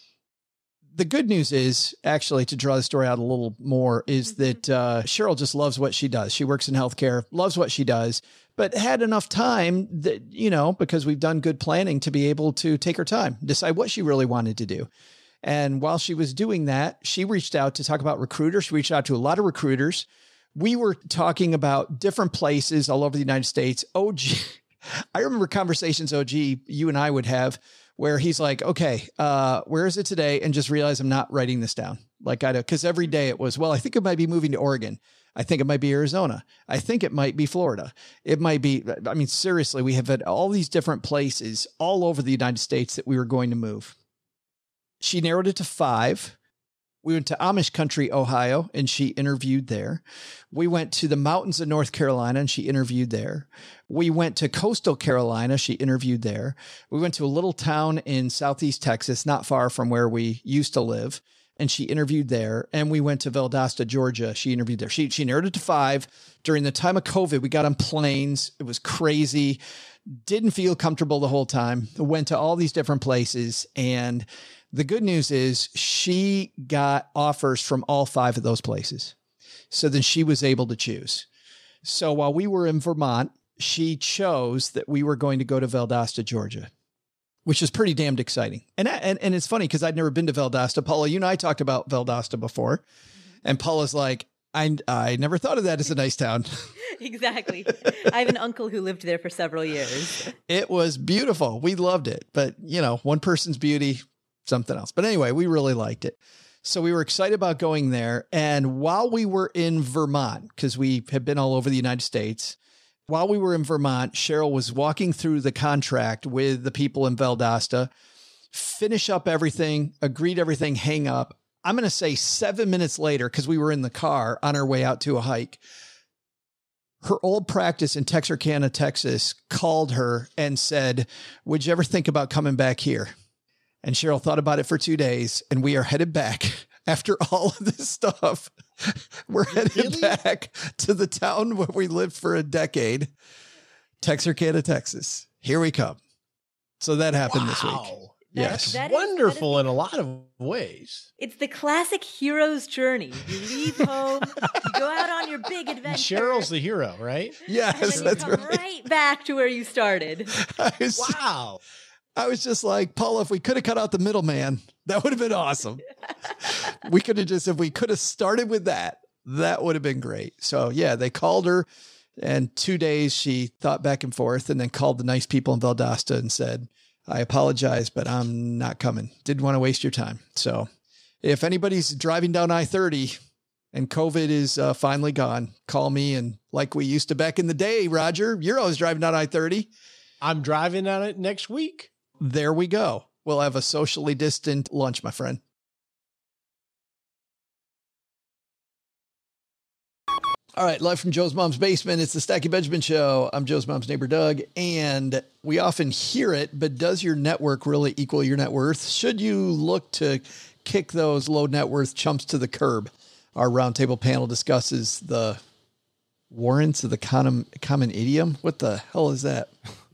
the good news is, actually, to draw the story out a little more, is that Cheryl just loves what she does. She works in healthcare, loves what she does, but had enough time that, because we've done good planning to be able to take her time, decide what she really wanted to do. And while she was doing that, she reached out to talk about recruiters. She reached out to a lot of recruiters. We were talking about different places all over the United States. OG, I remember conversations, OG, you and I would have, where he's like, okay, where is it today? And just realize I'm not writing this down. Because every day it was, well, I think it might be moving to Oregon. I think it might be Arizona. I think it might be Florida. It might be, seriously, we have had all these different places all over the United States that we were going to move. She narrowed it to 5. We went to Amish country, Ohio, and she interviewed there. We went to the mountains of North Carolina, and she interviewed there. We went to coastal Carolina. She interviewed there. We went to a little town in Southeast Texas, not far from where we used to live, and she interviewed there. And we went to Valdosta, Georgia. She interviewed there. She narrowed it to 5. During the time of COVID, we got on planes. It was crazy. Didn't feel comfortable the whole time. Went to all these different places, and the good news is she got offers from all 5 of those places. So then she was able to choose. So while we were in Vermont, she chose that we were going to go to Valdosta, Georgia, which is pretty damned exciting. And it's funny because I'd never been to Valdosta. Paula, you and I talked about Valdosta before. And Paula's like, I never thought of that as a nice town. Exactly. I have an uncle who lived there for several years. It was beautiful. We loved it. But, one person's beauty, something else. But anyway, we really liked it. So we were excited about going there. And while we were in Vermont, because we have been all over the United States, while we were in Vermont, Cheryl was walking through the contract with the people in Valdosta, finish up everything, agreed everything, hang up. I'm going to say 7 minutes later, because we were in the car on our way out to a hike, her old practice in Texarkana, Texas, called her and said, would you ever think about coming back here? And Cheryl thought about it for 2 days, and we are headed back after all of this stuff. We're headed back to the town where we lived for a decade, Texarkana, Texas. Here we come. So that happened this week. Yes. That's wonderful in a lot of ways. It's the classic hero's journey. You leave home, you go out on your big adventure. Cheryl's the hero, right? Yes, and then you come right back to where you started. Wow. I was just like, Paula, if we could have cut out the middleman, that would have been awesome. We could have if we could have started with that, that would have been great. So yeah, they called her, and 2 days she thought back and forth, and then called the nice people in Valdosta and said, I apologize, but I'm not coming. Didn't want to waste your time. So if anybody's driving down I-30 and COVID is finally gone, call me. And like we used to back in the day, Roger, you're always driving down I-30. I'm driving on it next week. There we go. We'll have a socially distant lunch, my friend. All right, live from Joe's Mom's Basement. It's the Stacking Benjamin Show. I'm Joe's mom's neighbor, Doug, and we often hear it, but does your network really equal your net worth? Should you look to kick those low net worth chumps to the curb? Our roundtable panel discusses the warrants of the common idiom. What the hell is that?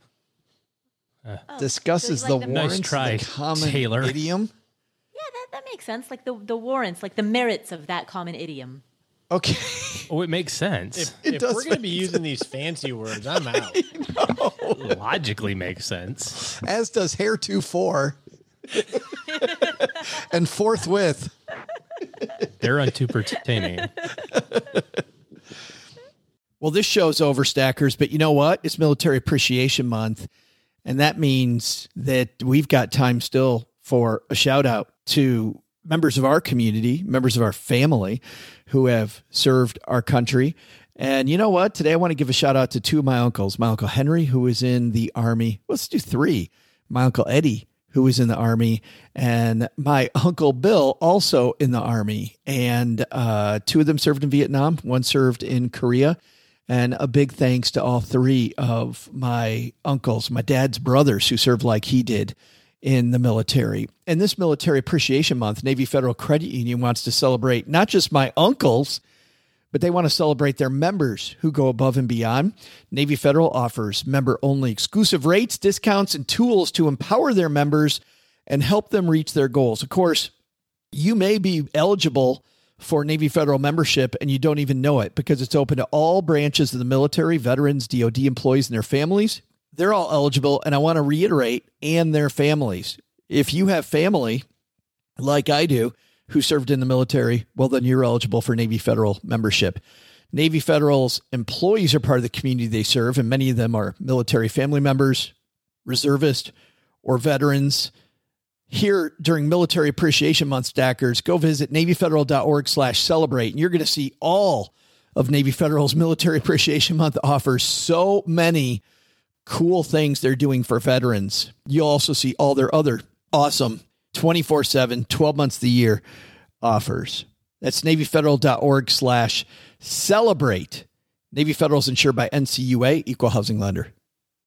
Discusses the warrants nice try, of the common Taylor. idiom. Yeah, that makes sense. Like the warrants, like the merits of that common idiom. Okay. Oh, it makes sense. If we're going to be using these fancy words, I'm out. Logically makes sense. As does heretofore. And forthwith. They're unto pertaining. Well, this show's over, Stackers, but you know what? It's Military Appreciation Month, and that means that we've got time still for a shout out to members of our community, members of our family who have served our country. And you know what? Today I want to give a shout out to two of my uncles. My Uncle Henry, who was in the Army. Let's do three. My Uncle Eddie, who was in the Army, and my Uncle Bill, also in the Army. And two of them served in Vietnam. One served in Korea. And a big thanks to all three of my uncles, my dad's brothers, who served like he did in the military. And this Military Appreciation Month, Navy Federal Credit Union wants to celebrate not just my uncles, but they want to celebrate their members who go above and beyond. Navy Federal offers member-only exclusive rates, discounts, and tools to empower their members and help them reach their goals. Of course, you may be eligible for Navy Federal membership and you don't even know it because it's open to all branches of the military, veterans, DOD employees, and their families. They're all eligible, and I want to reiterate, and their families. If you have family, like I do, who served in the military, well, then you're eligible for Navy Federal membership. Navy Federal's employees are part of the community they serve, and many of them are military family members, reservists, or veterans. Here during Military Appreciation Month, Stackers, go visit NavyFederal.org/celebrate, and you're going to see all of Navy Federal's Military Appreciation Month offers so many cool things they're doing for veterans. You'll also see all their other awesome 24/7, 12 months of the year offers. That's NavyFederal.org/celebrate. Navy Federal is insured by NCUA, Equal Housing Lender.